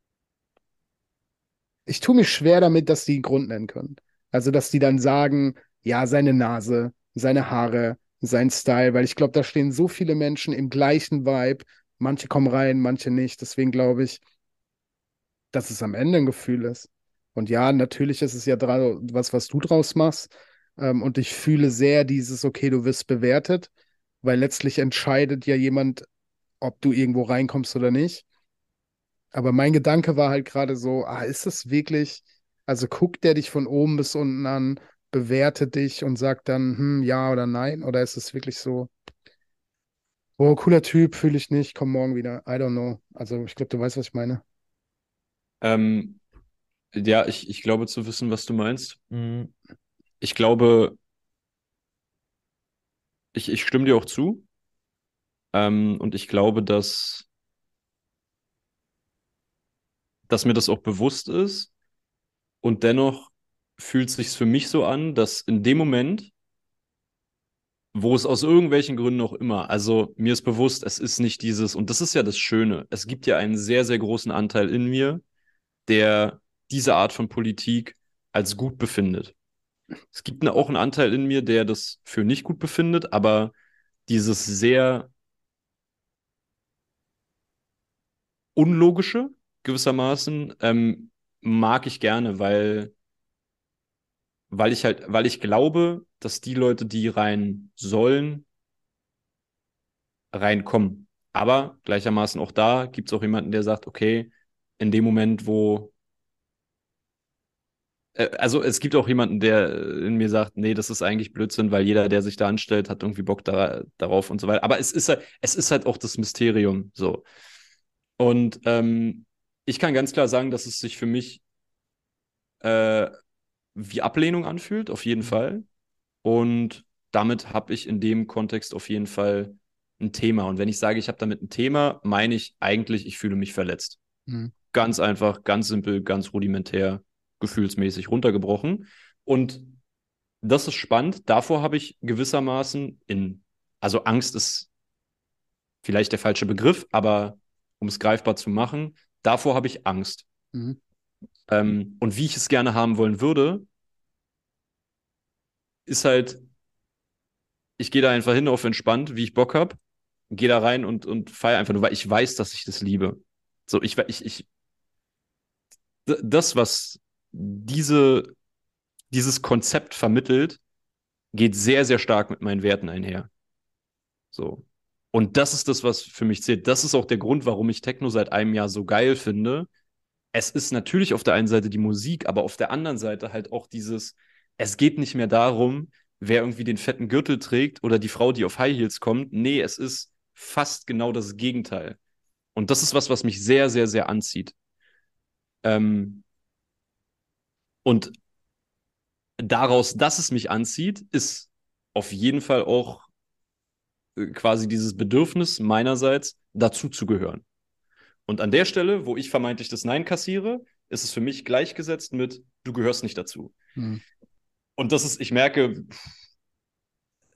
ich tue mich schwer damit, dass die einen Grund nennen können. Also, dass die dann sagen, ja, seine Nase, seine Haare, sein Style, weil ich glaube, da stehen so viele Menschen im gleichen Vibe. Manche kommen rein, manche nicht. Deswegen glaube ich, dass es am Ende ein Gefühl ist. Und ja, natürlich ist es ja dra- was, was du draus machst. Ähm, und ich fühle sehr dieses, okay, du wirst bewertet, weil letztlich entscheidet ja jemand, ob du irgendwo reinkommst oder nicht. Aber mein Gedanke war halt gerade so, ah, ist es wirklich, also guckt der dich von oben bis unten an, bewertet dich und sagt dann, hm, ja oder nein? Oder ist es wirklich so, oh, cooler Typ, fühle ich nicht, komm morgen wieder. I don't know. Also ich glaube, du weißt, was ich meine. ähm, ja, ich, ich glaube zu wissen, was du meinst. Mhm. Ich glaube, ich, ich stimme dir auch zu. Ähm, und ich glaube, dass, dass mir das auch bewusst ist. Und dennoch fühlt es sich für mich so an, dass in dem Moment, wo es aus irgendwelchen Gründen auch immer, also mir ist bewusst, es ist nicht dieses, und das ist ja das Schöne, es gibt ja einen sehr, sehr großen Anteil in mir, der diese Art von Politik als gut befindet. Es gibt auch einen Anteil in mir, der das für nicht gut befindet, aber dieses sehr unlogische gewissermaßen ähm, mag ich gerne, weil, weil ich halt, weil ich glaube, dass die Leute, die rein sollen, reinkommen. Aber gleichermaßen auch da gibt es auch jemanden, der sagt, okay, in dem Moment, wo, äh, also es gibt auch jemanden, der äh, in mir sagt, nee, das ist eigentlich Blödsinn, weil jeder, der sich da anstellt, hat irgendwie Bock da, darauf und so weiter. Aber es ist halt, es ist halt auch das Mysterium so. Und ähm, ich kann ganz klar sagen, dass es sich für mich äh, wie Ablehnung anfühlt, auf jeden Fall. Und damit habe ich in dem Kontext auf jeden Fall ein Thema. Und wenn ich sage, ich habe damit ein Thema, meine ich eigentlich, ich fühle mich verletzt. Hm. Ganz einfach, ganz simpel, ganz rudimentär, gefühlsmäßig runtergebrochen. Und das ist spannend. Davor habe ich gewissermaßen in, also Angst ist vielleicht der falsche Begriff, aber um es greifbar zu machen, davor habe ich Angst. Hm. Ähm, und wie ich es gerne haben wollen würde, ist halt, ich gehe da einfach hin auf entspannt, wie ich Bock habe, gehe da rein und, und feiere einfach nur, weil ich weiß, dass ich das liebe. So, ich, ich, ich, das, was diese, dieses Konzept vermittelt, geht sehr, sehr stark mit meinen Werten einher. So. Und das ist das, was für mich zählt. Das ist auch der Grund, warum ich Techno seit einem Jahr so geil finde. Es ist natürlich auf der einen Seite die Musik, aber auf der anderen Seite halt auch dieses, es geht nicht mehr darum, wer irgendwie den fetten Gürtel trägt oder die Frau, die auf High Heels kommt. Nee, es ist fast genau das Gegenteil. Und das ist was, was mich sehr, sehr, sehr anzieht. Ähm, und daraus, dass es mich anzieht, ist auf jeden Fall auch äh, quasi dieses Bedürfnis meinerseits, dazu zu gehören. Und an der Stelle, wo ich vermeintlich das Nein kassiere, ist es für mich gleichgesetzt mit, du gehörst nicht dazu. Hm. Und das ist, ich merke,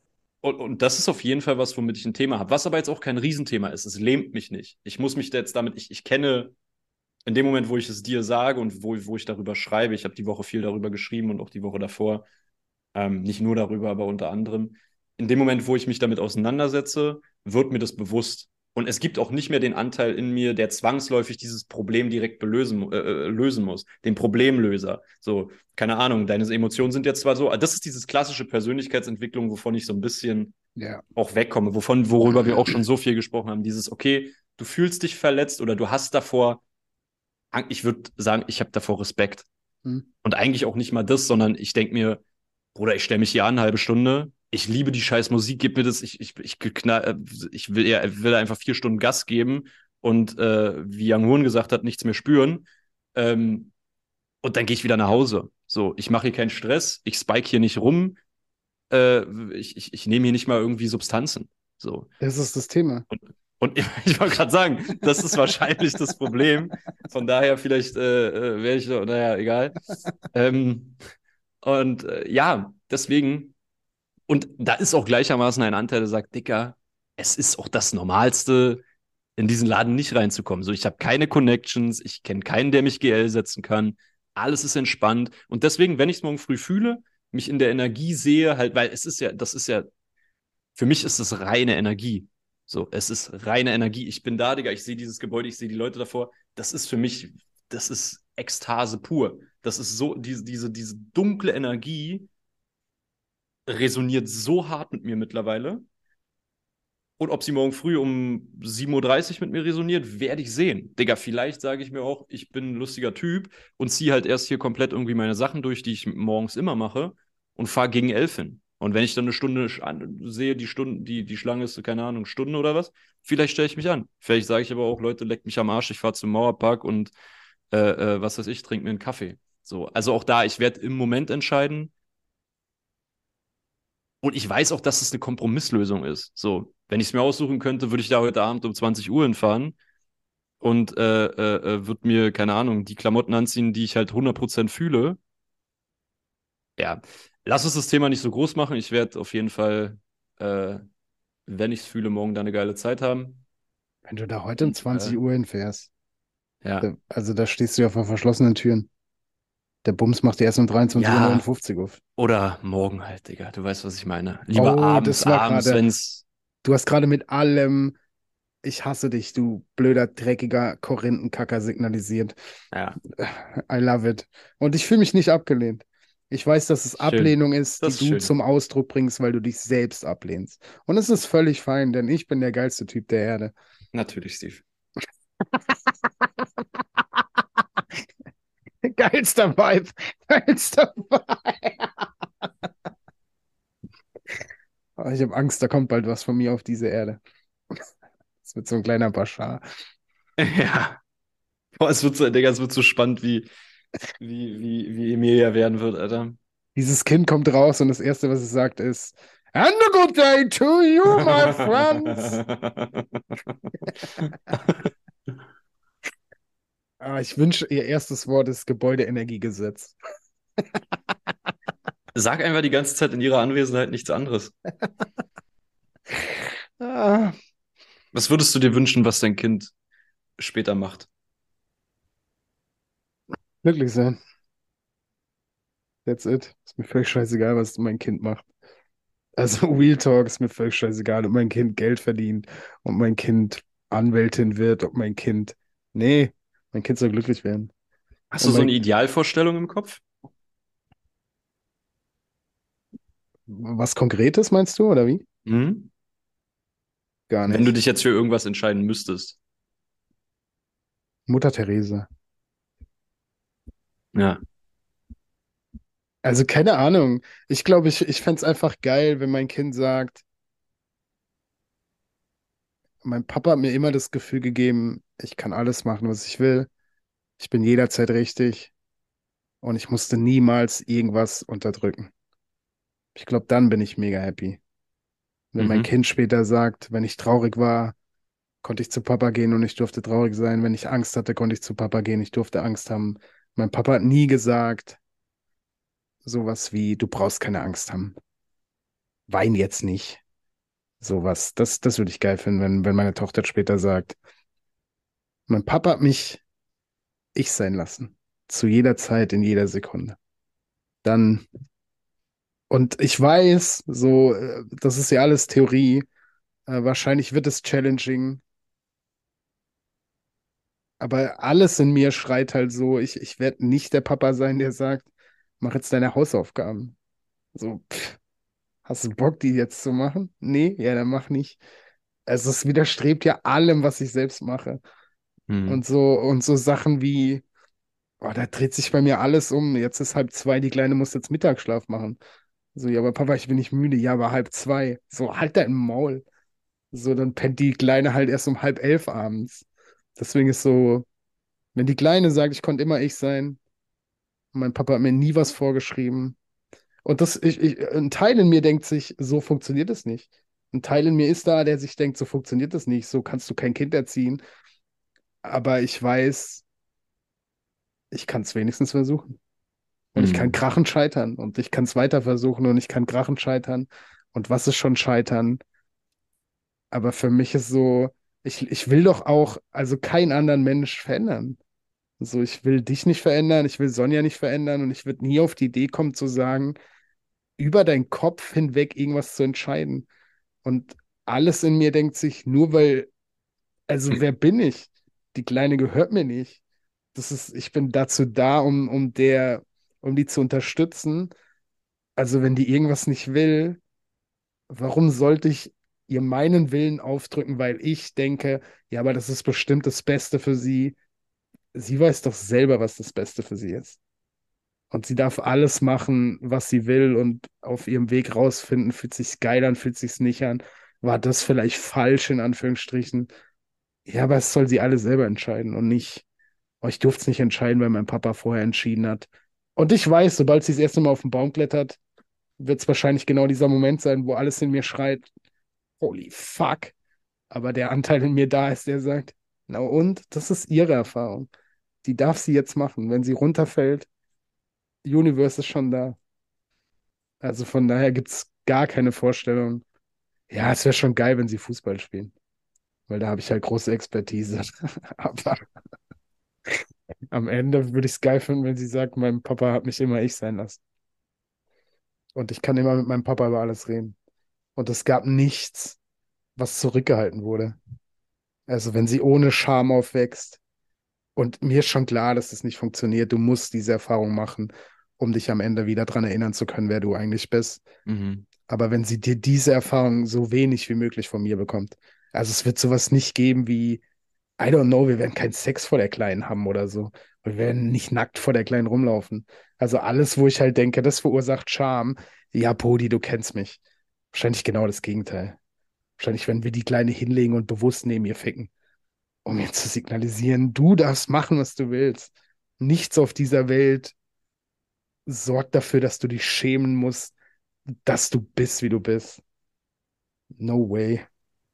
Und, und das ist auf jeden Fall was, womit ich ein Thema habe. Was aber jetzt auch kein Riesenthema ist. Es lähmt mich nicht. Ich muss mich da jetzt damit, ich, ich kenne in dem Moment, wo ich es dir sage und wo, wo ich darüber schreibe, ich habe die Woche viel darüber geschrieben und auch die Woche davor, ähm, nicht nur darüber, aber unter anderem. In dem Moment, wo ich mich damit auseinandersetze, wird mir das bewusst. Und es gibt auch nicht mehr den Anteil in mir, der zwangsläufig dieses Problem direkt belösen, äh, äh, lösen muss. Den Problemlöser. So, keine Ahnung, deine Emotionen sind jetzt zwar so, das ist dieses klassische Persönlichkeitsentwicklung, wovon ich so ein bisschen Ja. auch wegkomme, wovon, worüber wir auch schon so viel gesprochen haben. Dieses, okay, du fühlst dich verletzt oder du hast davor, ich würde sagen, ich habe davor Respekt. Hm. Und eigentlich auch nicht mal das, sondern ich denke mir, Bruder, ich stelle mich hier an, eine halbe Stunde. Ich liebe die scheiß Musik, gib mir das. Ich, ich, ich, knall, ich will, ja, will einfach vier Stunden Gas geben und äh, wie Young Hoon gesagt hat, nichts mehr spüren. Ähm, und dann gehe ich wieder nach Hause. So, ich mache hier keinen Stress, ich spike hier nicht rum, äh, ich, ich, ich nehme hier nicht mal irgendwie Substanzen. So. Das ist das Thema. Und, und ich wollte gerade sagen, das ist wahrscheinlich das Problem. Von daher, vielleicht äh, äh, wäre ich, naja, egal. Ähm, und äh, ja, deswegen, und da ist auch gleichermaßen ein Anteil, der sagt, Dicker, es ist auch das Normalste, in diesen Laden nicht reinzukommen. So, ich habe keine Connections, ich kenne keinen, der mich G L setzen kann. Alles ist entspannt. Und deswegen, wenn ich es morgen früh fühle, mich in der Energie sehe, halt, weil es ist ja, das ist ja, für mich ist es reine Energie. So, es ist reine Energie. Ich bin da, Digga, ich sehe dieses Gebäude, ich sehe die Leute davor. Das ist für mich, das ist Ekstase pur. Das ist so, diese, diese, diese dunkle Energie resoniert so hart mit mir mittlerweile. Und ob sie morgen früh um sieben Uhr dreißig mit mir resoniert, werde ich sehen. Digga, vielleicht sage ich mir auch, ich bin ein lustiger Typ und ziehe halt erst hier komplett irgendwie meine Sachen durch, die ich morgens immer mache und fahre gegen elf hin. Und wenn ich dann eine Stunde sehe, die Stunde, die, die Schlange ist, keine Ahnung, Stunde oder was, vielleicht stelle ich mich an. Vielleicht sage ich aber auch, Leute, leckt mich am Arsch, ich fahre zum Mauerpark und äh, äh, was weiß ich, trinke mir einen Kaffee. So, also auch da, ich werde im Moment entscheiden, und ich weiß auch, dass es eine Kompromisslösung ist. So, wenn ich es mir aussuchen könnte, würde ich da heute Abend um zwanzig Uhr hinfahren und äh, äh, äh, würde mir, keine Ahnung, die Klamotten anziehen, die ich halt hundert Prozent fühle. Ja, lass uns das Thema nicht so groß machen. Ich werde auf jeden Fall, äh, wenn ich es fühle, morgen da eine geile Zeit haben. Wenn du da heute um Und äh, zwanzig Uhr hinfährst, ja. da, also da stehst du ja vor verschlossenen Türen. Der Bums macht dir erst um dreiundzwanzig Uhr Ja, neunundfünfzig auf. oder morgen halt, Digga. Du weißt, was ich meine. Lieber Oh, abends, das war abends, gerade, wenn's. du hast gerade mit allem, ich hasse dich, du blöder, dreckiger Korinthenkacker signalisiert. Ja, I love it. Und ich fühle mich nicht abgelehnt. Ich weiß, dass es schön. Ablehnung ist, Das die ist du schön. zum Ausdruck bringst, weil du dich selbst ablehnst. Und es ist völlig fein, denn ich bin der geilste Typ der Erde. Natürlich, Steve. Geilster Vibe. Geilster Vibe. Oh, ich habe Angst, da kommt bald was von mir auf diese Erde. Das wird so ein kleiner Bashar. Ja. Boah, es wird so, Digga, es wird so spannend, wie, wie, wie, wie Emilia werden wird, Alter. Dieses Kind kommt raus und das Erste, was es sagt, ist And a good day to you, my friends. Ah, ich wünsche, ihr erstes Wort ist Gebäudeenergiegesetz. Sag einfach die ganze Zeit in ihrer Anwesenheit nichts anderes. Ah, Was würdest du dir wünschen, was dein Kind später macht? glücklich sein. That's it. Ist mir völlig scheißegal, was mein Kind macht. Also Real Talk ist mir völlig scheißegal, ob mein Kind Geld verdient, ob mein Kind Anwältin wird, ob mein Kind. Nee, mein Kind soll glücklich werden. Hast du Und so eine mein, Idealvorstellung im Kopf? was Konkretes meinst du, oder wie? Mhm. Gar Wenn du nicht. dich jetzt für irgendwas entscheiden müsstest. Mutter Teresa. Ja. Also keine Ahnung. Ich glaube, ich, ich fände es einfach geil, wenn mein Kind sagt, mein Papa hat mir immer das Gefühl gegeben, ich kann alles machen, was ich will. Ich bin jederzeit richtig und ich musste niemals irgendwas unterdrücken. Ich glaube, dann bin ich mega happy. Wenn mein Mhm. Kind später sagt, wenn ich traurig war, konnte ich zu Papa gehen und ich durfte traurig sein. Wenn ich Angst hatte, konnte ich zu Papa gehen, ich durfte Angst haben. Mein Papa hat nie gesagt, sowas wie, du brauchst keine Angst haben. Wein jetzt nicht. Sowas. Das, das würde ich geil finden, wenn, wenn meine Tochter später sagt, mein Papa hat mich ich sein lassen. Zu jeder Zeit, in jeder Sekunde. Dann, und ich weiß, so, äh, das ist ja alles Theorie. Äh, wahrscheinlich wird es challenging, aber alles in mir schreit halt so, ich, ich werde nicht der Papa sein, der sagt, mach jetzt deine Hausaufgaben. So, pff, hast du Bock, die jetzt zu machen? Nee, ja, dann mach nicht. Also es widerstrebt ja allem, was ich selbst mache. Mhm. Und so, und so Sachen wie, oh, da dreht sich bei mir alles um. Jetzt ist halb zwei, die Kleine muss jetzt Mittagsschlaf machen. So, ja, aber Papa, ich bin nicht müde. Ja, aber halb zwei. So, halt dein Maul. So, dann pennt die Kleine halt erst um halb elf abends. Deswegen ist so, wenn die Kleine sagt, ich konnte immer ich sein, mein Papa hat mir nie was vorgeschrieben. Und das, ich, ich, ein Teil in mir denkt sich, so funktioniert es nicht. Ein Teil in mir ist da, der sich denkt, so funktioniert das nicht. So kannst du kein Kind erziehen. Aber ich weiß, ich kann es wenigstens versuchen. Und ich kann Mhm. krachend scheitern. Und ich kann es weiter versuchen und ich kann krachend scheitern. Und was ist schon scheitern? Aber für mich ist so, ich, ich will doch auch, also keinen anderen Mensch verändern. So, ich will dich nicht verändern, ich will Sonja nicht verändern und ich würde nie auf die Idee kommen zu sagen, über deinen Kopf hinweg irgendwas zu entscheiden. Und alles in mir denkt sich, nur weil, also wer bin ich? Die Kleine gehört mir nicht. Das ist, ich bin dazu da, um, um der, um die zu unterstützen. Also wenn die irgendwas nicht will, warum sollte ich ihr meinen Willen aufdrücken, weil ich denke, ja, aber das ist bestimmt das Beste für sie. Sie weiß doch selber, was das Beste für sie ist. Und sie darf alles machen, was sie will und auf ihrem Weg rausfinden, fühlt sich's geil an, fühlt sich's nicht an. War das vielleicht falsch, in Anführungsstrichen? Ja, aber es soll sie alle selber entscheiden und nicht, oh, ich durfte es nicht entscheiden, weil mein Papa vorher entschieden hat. Und ich weiß, sobald sie das erste Mal auf den Baum klettert, wird es wahrscheinlich genau dieser Moment sein, wo alles in mir schreit, holy fuck. Aber der Anteil in mir da ist, der sagt, na und? Das ist ihre Erfahrung. Die darf sie jetzt machen. Wenn sie runterfällt, Universe ist schon da. Also von daher gibt es gar keine Vorstellung. Ja, es wäre schon geil, wenn sie Fußball spielen, weil da habe ich halt große Expertise. Aber am Ende würde ich es geil finden, wenn sie sagt, mein Papa hat mich immer ich sein lassen. Und ich kann immer mit meinem Papa über alles reden. Und es gab nichts, was zurückgehalten wurde. Also wenn sie ohne Scham aufwächst, und mir ist schon klar, dass das nicht funktioniert. Du musst diese Erfahrung machen, um dich am Ende wieder daran erinnern zu können, wer du eigentlich bist. Mhm. Aber wenn sie dir diese Erfahrung so wenig wie möglich von mir bekommt, also es wird sowas nicht geben wie, I don't know, wir werden keinen Sex vor der Kleinen haben oder so. Wir werden nicht nackt vor der Kleinen rumlaufen. Also alles, wo ich halt denke, das verursacht Scham. Ja, Podi, du kennst mich. Wahrscheinlich genau das Gegenteil. Wahrscheinlich werden wir die Kleine hinlegen und bewusst neben ihr ficken, um ihr zu signalisieren, du darfst machen, was du willst. Nichts auf dieser Welt sorgt dafür, dass du dich schämen musst, dass du bist, wie du bist. No way.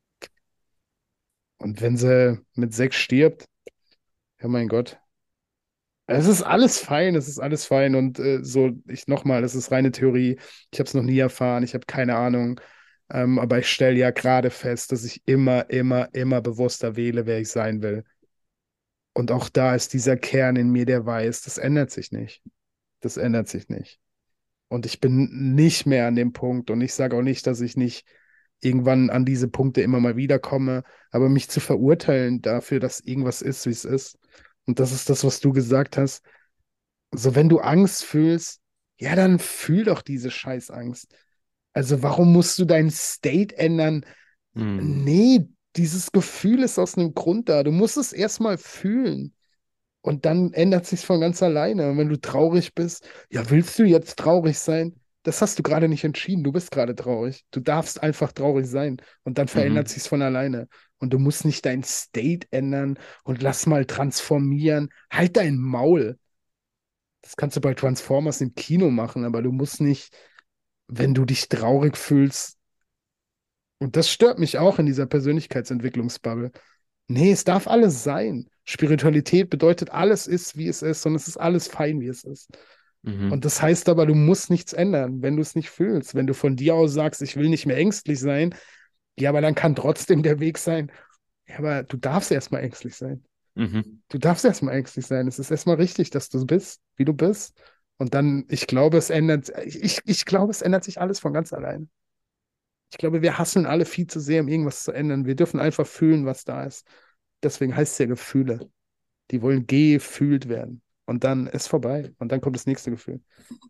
Und wenn sie mit sechs stirbt, ja mein Gott. Es ist alles fein, es ist alles fein und äh, so, ich nochmal, das ist reine Theorie. Ich habe es noch nie erfahren, ich habe keine Ahnung. Ähm, aber ich stelle ja gerade fest, dass ich immer, immer, immer bewusster wähle, wer ich sein will. Und auch da ist dieser Kern in mir, der weiß, das ändert sich nicht. Das ändert sich nicht. Und ich bin nicht mehr an dem Punkt und ich sage auch nicht, dass ich nicht irgendwann an diese Punkte immer mal wieder komme, aber mich zu verurteilen dafür, dass irgendwas ist, wie es ist. Und das ist das, was du gesagt hast. So, wenn du Angst fühlst, ja, dann fühl doch diese Scheißangst. Also, warum musst du dein State ändern? Mhm. Nee, dieses Gefühl ist aus einem Grund da. Du musst es erstmal fühlen. Und dann ändert sich's von ganz alleine. Und wenn du traurig bist, ja, willst du jetzt traurig sein? Das hast du gerade nicht entschieden. Du bist gerade traurig. Du darfst einfach traurig sein. Und dann verändert Mhm. sich's von alleine. Und du musst nicht dein State ändern und lass mal transformieren. Halt dein Maul. Das kannst du bei Transformers im Kino machen, aber du musst nicht, wenn du dich traurig fühlst. Und das stört mich auch in dieser Persönlichkeitsentwicklungsbubble. Nee, es darf alles sein. Spiritualität bedeutet, alles ist, wie es ist und es ist alles fein, wie es ist. Mhm. Und das heißt aber, du musst nichts ändern, wenn du es nicht fühlst. Wenn du von dir aus sagst, ich will nicht mehr ängstlich sein, Ja, aber dann kann trotzdem der Weg sein. Ja, aber du darfst erstmal ängstlich sein. Mhm. Du darfst erstmal ängstlich sein. Es ist erstmal richtig, dass du bist, wie du bist. Und dann, ich glaube, es ändert, ich, ich, ich glaube, es ändert sich alles von ganz allein. Ich glaube, wir hasseln alle viel zu sehr, um irgendwas zu ändern. Wir dürfen einfach fühlen, was da ist. Deswegen heißt es ja Gefühle. Die wollen gefühlt werden. Und dann ist vorbei. Und dann kommt das nächste Gefühl.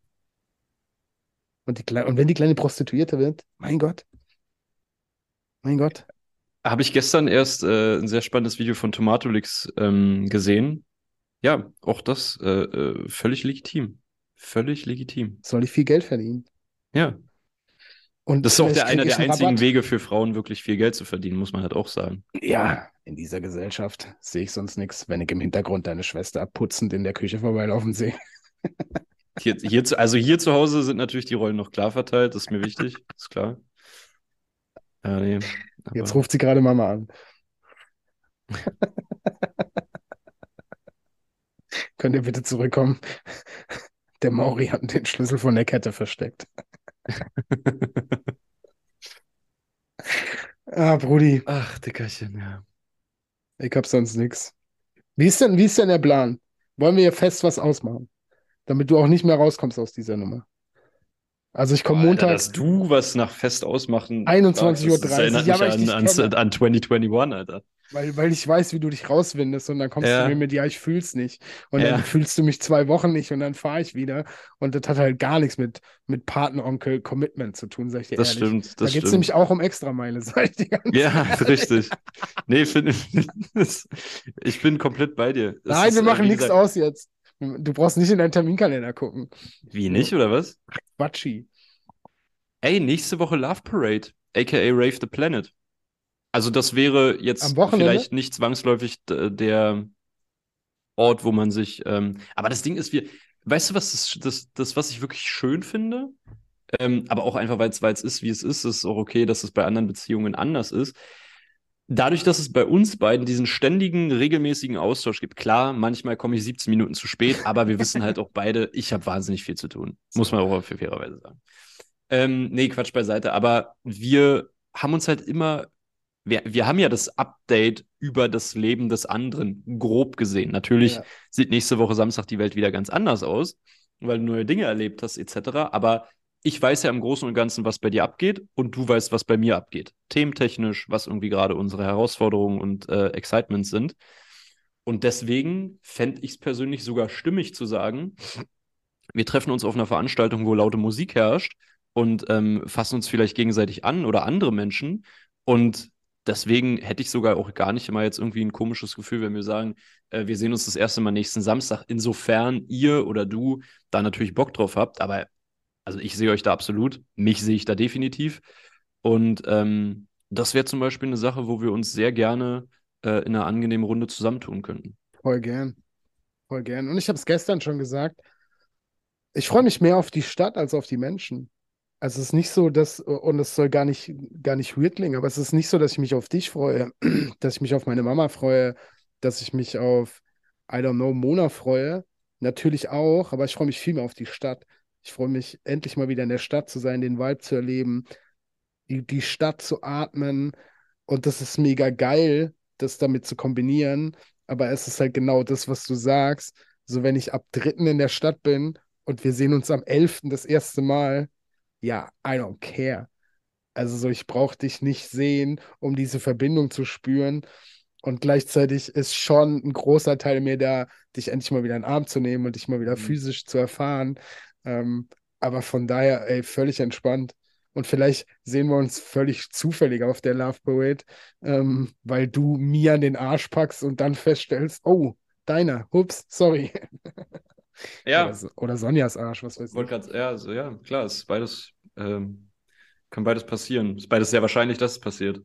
Und, die, Kle- und wenn die kleine Prostituierte wird, mein Gott, mein Gott, Habe ich gestern erst äh, ein sehr spannendes Video von Tomatolix ähm, gesehen. Ja, auch das äh, äh, völlig legitim. Völlig legitim. soll ich viel Geld verdienen? Ja. Und Das ist auch vielleicht der einer kriege ich der einen einzigen Rabatt. Wege für Frauen, wirklich viel Geld zu verdienen, muss man halt auch sagen. Ja, in dieser Gesellschaft sehe ich sonst nichts, wenn ich im Hintergrund deine Schwester abputzend in der Küche vorbeilaufen sehe. Hier, hier zu, also hier zu Hause sind natürlich die Rollen noch klar verteilt, das ist mir wichtig, ist klar. Ja, nee, Jetzt aber ruft sie gerade Mama an. Könnt ihr bitte zurückkommen? Der Mauri hat den Schlüssel von der Kette versteckt. Ah, Brudi, ach, Dickerchen, ja. ich hab sonst nichts. Wie ist denn, wie ist denn der Plan? Wollen wir hier fest was ausmachen, damit du auch nicht mehr rauskommst aus dieser Nummer? Also ich Boah, komme Alter, Montag dass du was nach Fest ausmachen fragst, 21.30 Uhr. das, das dreißig. erinnert Ja, mich weil ich an, dich an, kenne. an zwanzig einundzwanzig, Alter. Weil, weil ich weiß, wie du dich rauswindest und dann kommst du mir Ja, mit, ja, ich fühl's nicht. Und dann ja, fühlst du mich zwei Wochen nicht und dann fahre ich wieder. Und das hat halt gar nichts mit, mit Patenonkel-Commitment zu tun, sag ich dir das ehrlich. stimmt, Da das geht's nämlich stimmt. auch um Extrameile, sag ich dir ganz Ja, ehrlich. richtig. Nee, finde ich bin komplett bei dir. Es Nein, ist, wir äh, machen wie nichts gesagt, aus jetzt. Du brauchst nicht in deinen Terminkalender gucken. wie So, nicht, oder was? Quatschi. Ey, nächste Woche Love Parade, aka Rave the Planet. Also das wäre Am jetzt Wochenende? vielleicht nicht zwangsläufig d- der Ort, wo man sich. Ähm, aber das Ding ist, wir, weißt du, was das, das, das, was ich wirklich schön finde? Ähm, aber auch einfach, weil es weil es ist, wie es ist, ist auch okay, dass es bei anderen Beziehungen anders ist. Dadurch, dass es bei uns beiden diesen ständigen, regelmäßigen Austausch gibt, klar, manchmal komme ich siebzehn Minuten zu spät, aber wir wissen halt auch beide, ich habe wahnsinnig viel zu tun. Muss man auch fairerweise sagen. Ähm, nee, Quatsch beiseite, aber wir haben uns halt immer wir, wir haben ja das Update über das Leben des anderen grob gesehen. Natürlich Ja, sieht nächste Woche Samstag die Welt wieder ganz anders aus, weil du neue Dinge erlebt hast, et cetera. Aber ich weiß ja im Großen und Ganzen, was bei dir abgeht und du weißt, was bei mir abgeht. Thementechnisch, was irgendwie gerade unsere Herausforderungen und äh, Excitements sind. Und deswegen fände ich es persönlich sogar stimmig zu sagen, wir treffen uns auf einer Veranstaltung, wo laute Musik herrscht und ähm, fassen uns vielleicht gegenseitig an oder andere Menschen. Und deswegen hätte ich sogar auch gar nicht immer jetzt irgendwie ein komisches Gefühl, wenn wir sagen, äh, wir sehen uns das erste Mal nächsten Samstag, insofern ihr oder du da natürlich Bock drauf habt. Aber also ich sehe euch da absolut, mich sehe ich da definitiv. Und ähm, das wäre zum Beispiel eine Sache, wo wir uns sehr gerne äh, in einer angenehmen Runde zusammentun könnten. voll gern. Voll gern. Und ich habe es gestern schon gesagt, ich freue mich mehr auf die Stadt als auf die Menschen. Also es ist nicht so, dass, und es soll gar nicht, gar nicht weird klingen, aber es ist nicht so, dass ich mich auf dich freue, dass ich mich auf meine Mama freue, dass ich mich auf, I don't know, Mona freue. Natürlich auch, aber ich freue mich viel mehr auf die Stadt. Ich freue mich, endlich mal wieder in der Stadt zu sein, den Vibe zu erleben, die, die Stadt zu atmen. Und das ist mega geil, das damit zu kombinieren. Aber es ist halt genau das, was du sagst. So, wenn ich ab dritten in der Stadt bin und wir sehen uns am elften das erste Mal, ja, I don't care. Also so, ich brauche dich nicht sehen, um diese Verbindung zu spüren. Und gleichzeitig ist schon ein großer Teil mir da, dich endlich mal wieder in den Arm zu nehmen und dich mal wieder Mhm. physisch zu erfahren. Ähm, aber von daher, ey, völlig entspannt. Und vielleicht sehen wir uns völlig zufällig auf der Love Parade, ähm, weil du mir an den Arsch packst und dann feststellst, oh, deiner, ups, sorry. Oder, Ja, so- oder Sonjas Arsch, was weiß wollte ich. gerade, ja, also ja, klar, ist beides. Ähm, Kann beides passieren. Ist beides sehr wahrscheinlich, dass es passiert.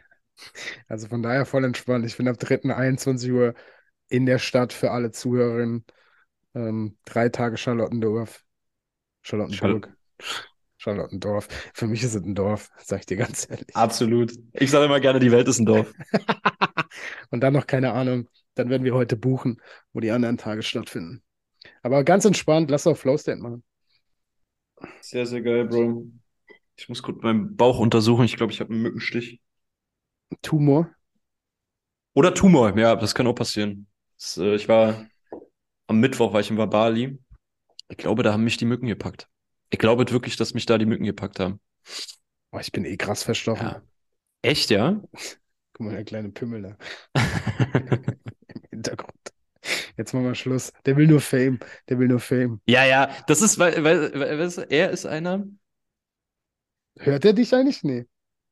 Also von daher voll entspannt. Ich bin ab dritten einundzwanzig Uhr in der Stadt für alle Zuhörerinnen. Ähm, drei Tage Charlottendorf, Schall. Charlottenburg, Charlottendorf. Für mich ist es ein Dorf, sag ich dir ganz ehrlich. Absolut. Ich sage immer gerne, die Welt ist ein Dorf. Und dann noch keine Ahnung. Dann werden wir heute buchen, wo die anderen Tage stattfinden. Aber ganz entspannt, lass auf Flowstand machen. Sehr, sehr geil, Bro. Ich muss kurz meinen Bauch untersuchen. Ich glaube, ich habe einen Mückenstich. Tumor. Oder Tumor, ja, das kann auch passieren. Das, äh, ich war am Mittwoch, war ich in Bali. Ich glaube, da haben mich die Mücken gepackt. Ich glaube wirklich, dass mich da die Mücken gepackt haben. Oh, ich bin eh krass verstochen. Ja. Echt, ja? Guck mal, der kleine Pimmel da im Hintergrund. Jetzt machen wir Schluss. Der will nur Fame. Der will nur Fame. Ja, ja, das ist, weil, weil, weil weißt du, er ist einer. Hört er dich eigentlich? Nee.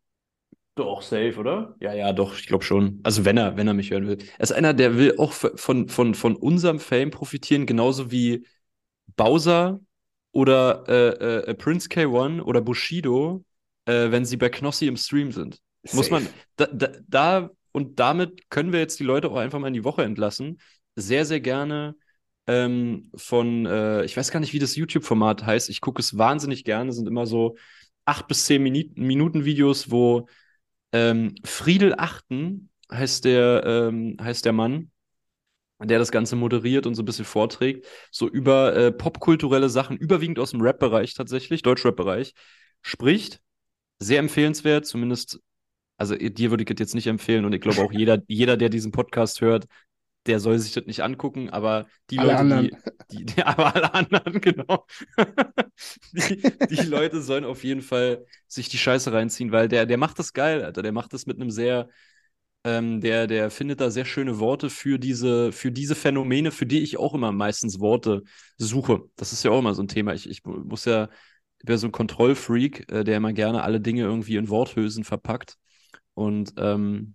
Doch, safe, oder? Ja, ja, doch, ich glaube schon. Also wenn er, wenn er mich hören will. Er ist einer, der will auch f- von, von, von unserem Fame profitieren, genauso wie Bowser oder äh, äh, Prince K eins oder Bushido, äh, wenn sie bei Knossi im Stream sind. Muss man, Safe. da, da, da und damit können wir jetzt die Leute auch einfach mal in die Woche entlassen. Sehr, sehr gerne ähm, von, äh, ich weiß gar nicht, wie das YouTube-Format heißt. Ich gucke es wahnsinnig gerne, sind immer so acht bis zehn Mini- Minuten Videos, wo ähm, Friedel Achten heißt der, ähm, heißt der Mann, der das Ganze moderiert und so ein bisschen vorträgt, so über äh, popkulturelle Sachen, überwiegend aus dem Rap-Bereich tatsächlich, Deutsch-Rap-Bereich, spricht. Sehr empfehlenswert, zumindest, also dir würde ich das jetzt nicht empfehlen und ich glaube auch jeder, jeder, der diesen Podcast hört, der soll sich das nicht angucken, aber die Alle Leute, anderen. die, die, die aber alle anderen, genau, die, die Leute sollen auf jeden Fall sich die Scheiße reinziehen, weil der, der macht das geil, Alter, der macht das mit einem sehr ähm, der, der findet da sehr schöne Worte für diese, für diese Phänomene, für die ich auch immer meistens Worte suche. Das ist ja auch immer so ein Thema. Ich, ich muss ja, ich bin ja so ein Kontrollfreak, äh, der immer gerne alle Dinge irgendwie in Worthülsen verpackt. Und ähm,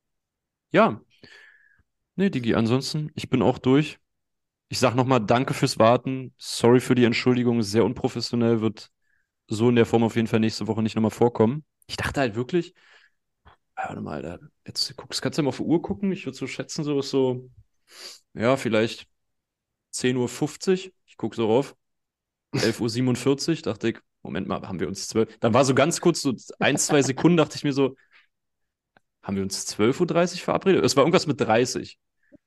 ja, nee, Digi, ansonsten, ich bin auch durch. Ich sag nochmal Danke fürs Warten. Sorry für die Entschuldigung, ist sehr unprofessionell, wird so in der Form auf jeden Fall nächste Woche nicht nochmal vorkommen. Ich dachte halt wirklich, ah, warte mal, da, jetzt guckst, kannst du mal auf die Uhr gucken. Ich würde so schätzen, so ist so, ja, vielleicht zehn Uhr fünfzig. Ich gucke so rauf. elf Uhr siebenundvierzig. Dachte ich, Moment mal, haben wir uns zwölf. Dann war so ganz kurz, so ein, zwei Sekunden, dachte ich mir so, haben wir uns zwölf Uhr dreißig verabredet? Es war irgendwas mit dreißig.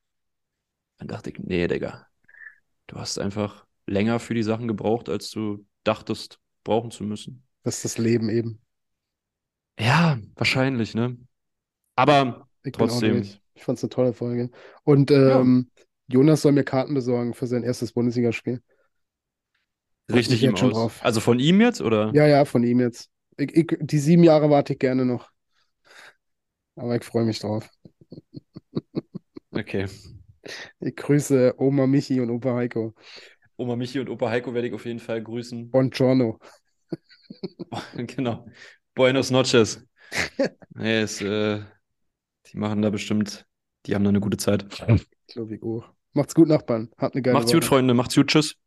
Dann dachte ich, nee, Digga, du hast einfach länger für die Sachen gebraucht, als du dachtest, brauchen zu müssen. Das ist das Leben eben. Ja, wahrscheinlich, ne? Ja, Aber ich bin auch trotzdem, durch. Ich fand es eine tolle Folge. Und ja, ähm, Jonas soll mir Karten besorgen für sein erstes Bundesligaspiel. Freue ich mich richtig ihm jetzt schon aus. drauf. Also von ihm jetzt, oder? Ja, ja, von ihm jetzt. Ich, ich, die sieben Jahre warte ich gerne noch. Aber ich freue mich drauf. Okay. Ich grüße Oma Michi und Opa Heiko. Oma Michi und Opa Heiko werde ich auf jeden Fall grüßen. Buongiorno. Genau. Buenos noches. Nee, es, äh, die machen da bestimmt, die haben da eine gute Zeit. Glaube ich auch. Macht's gut, Nachbarn. Habt eine geile Macht's gut, Woche. Freunde. Macht's gut. Tschüss.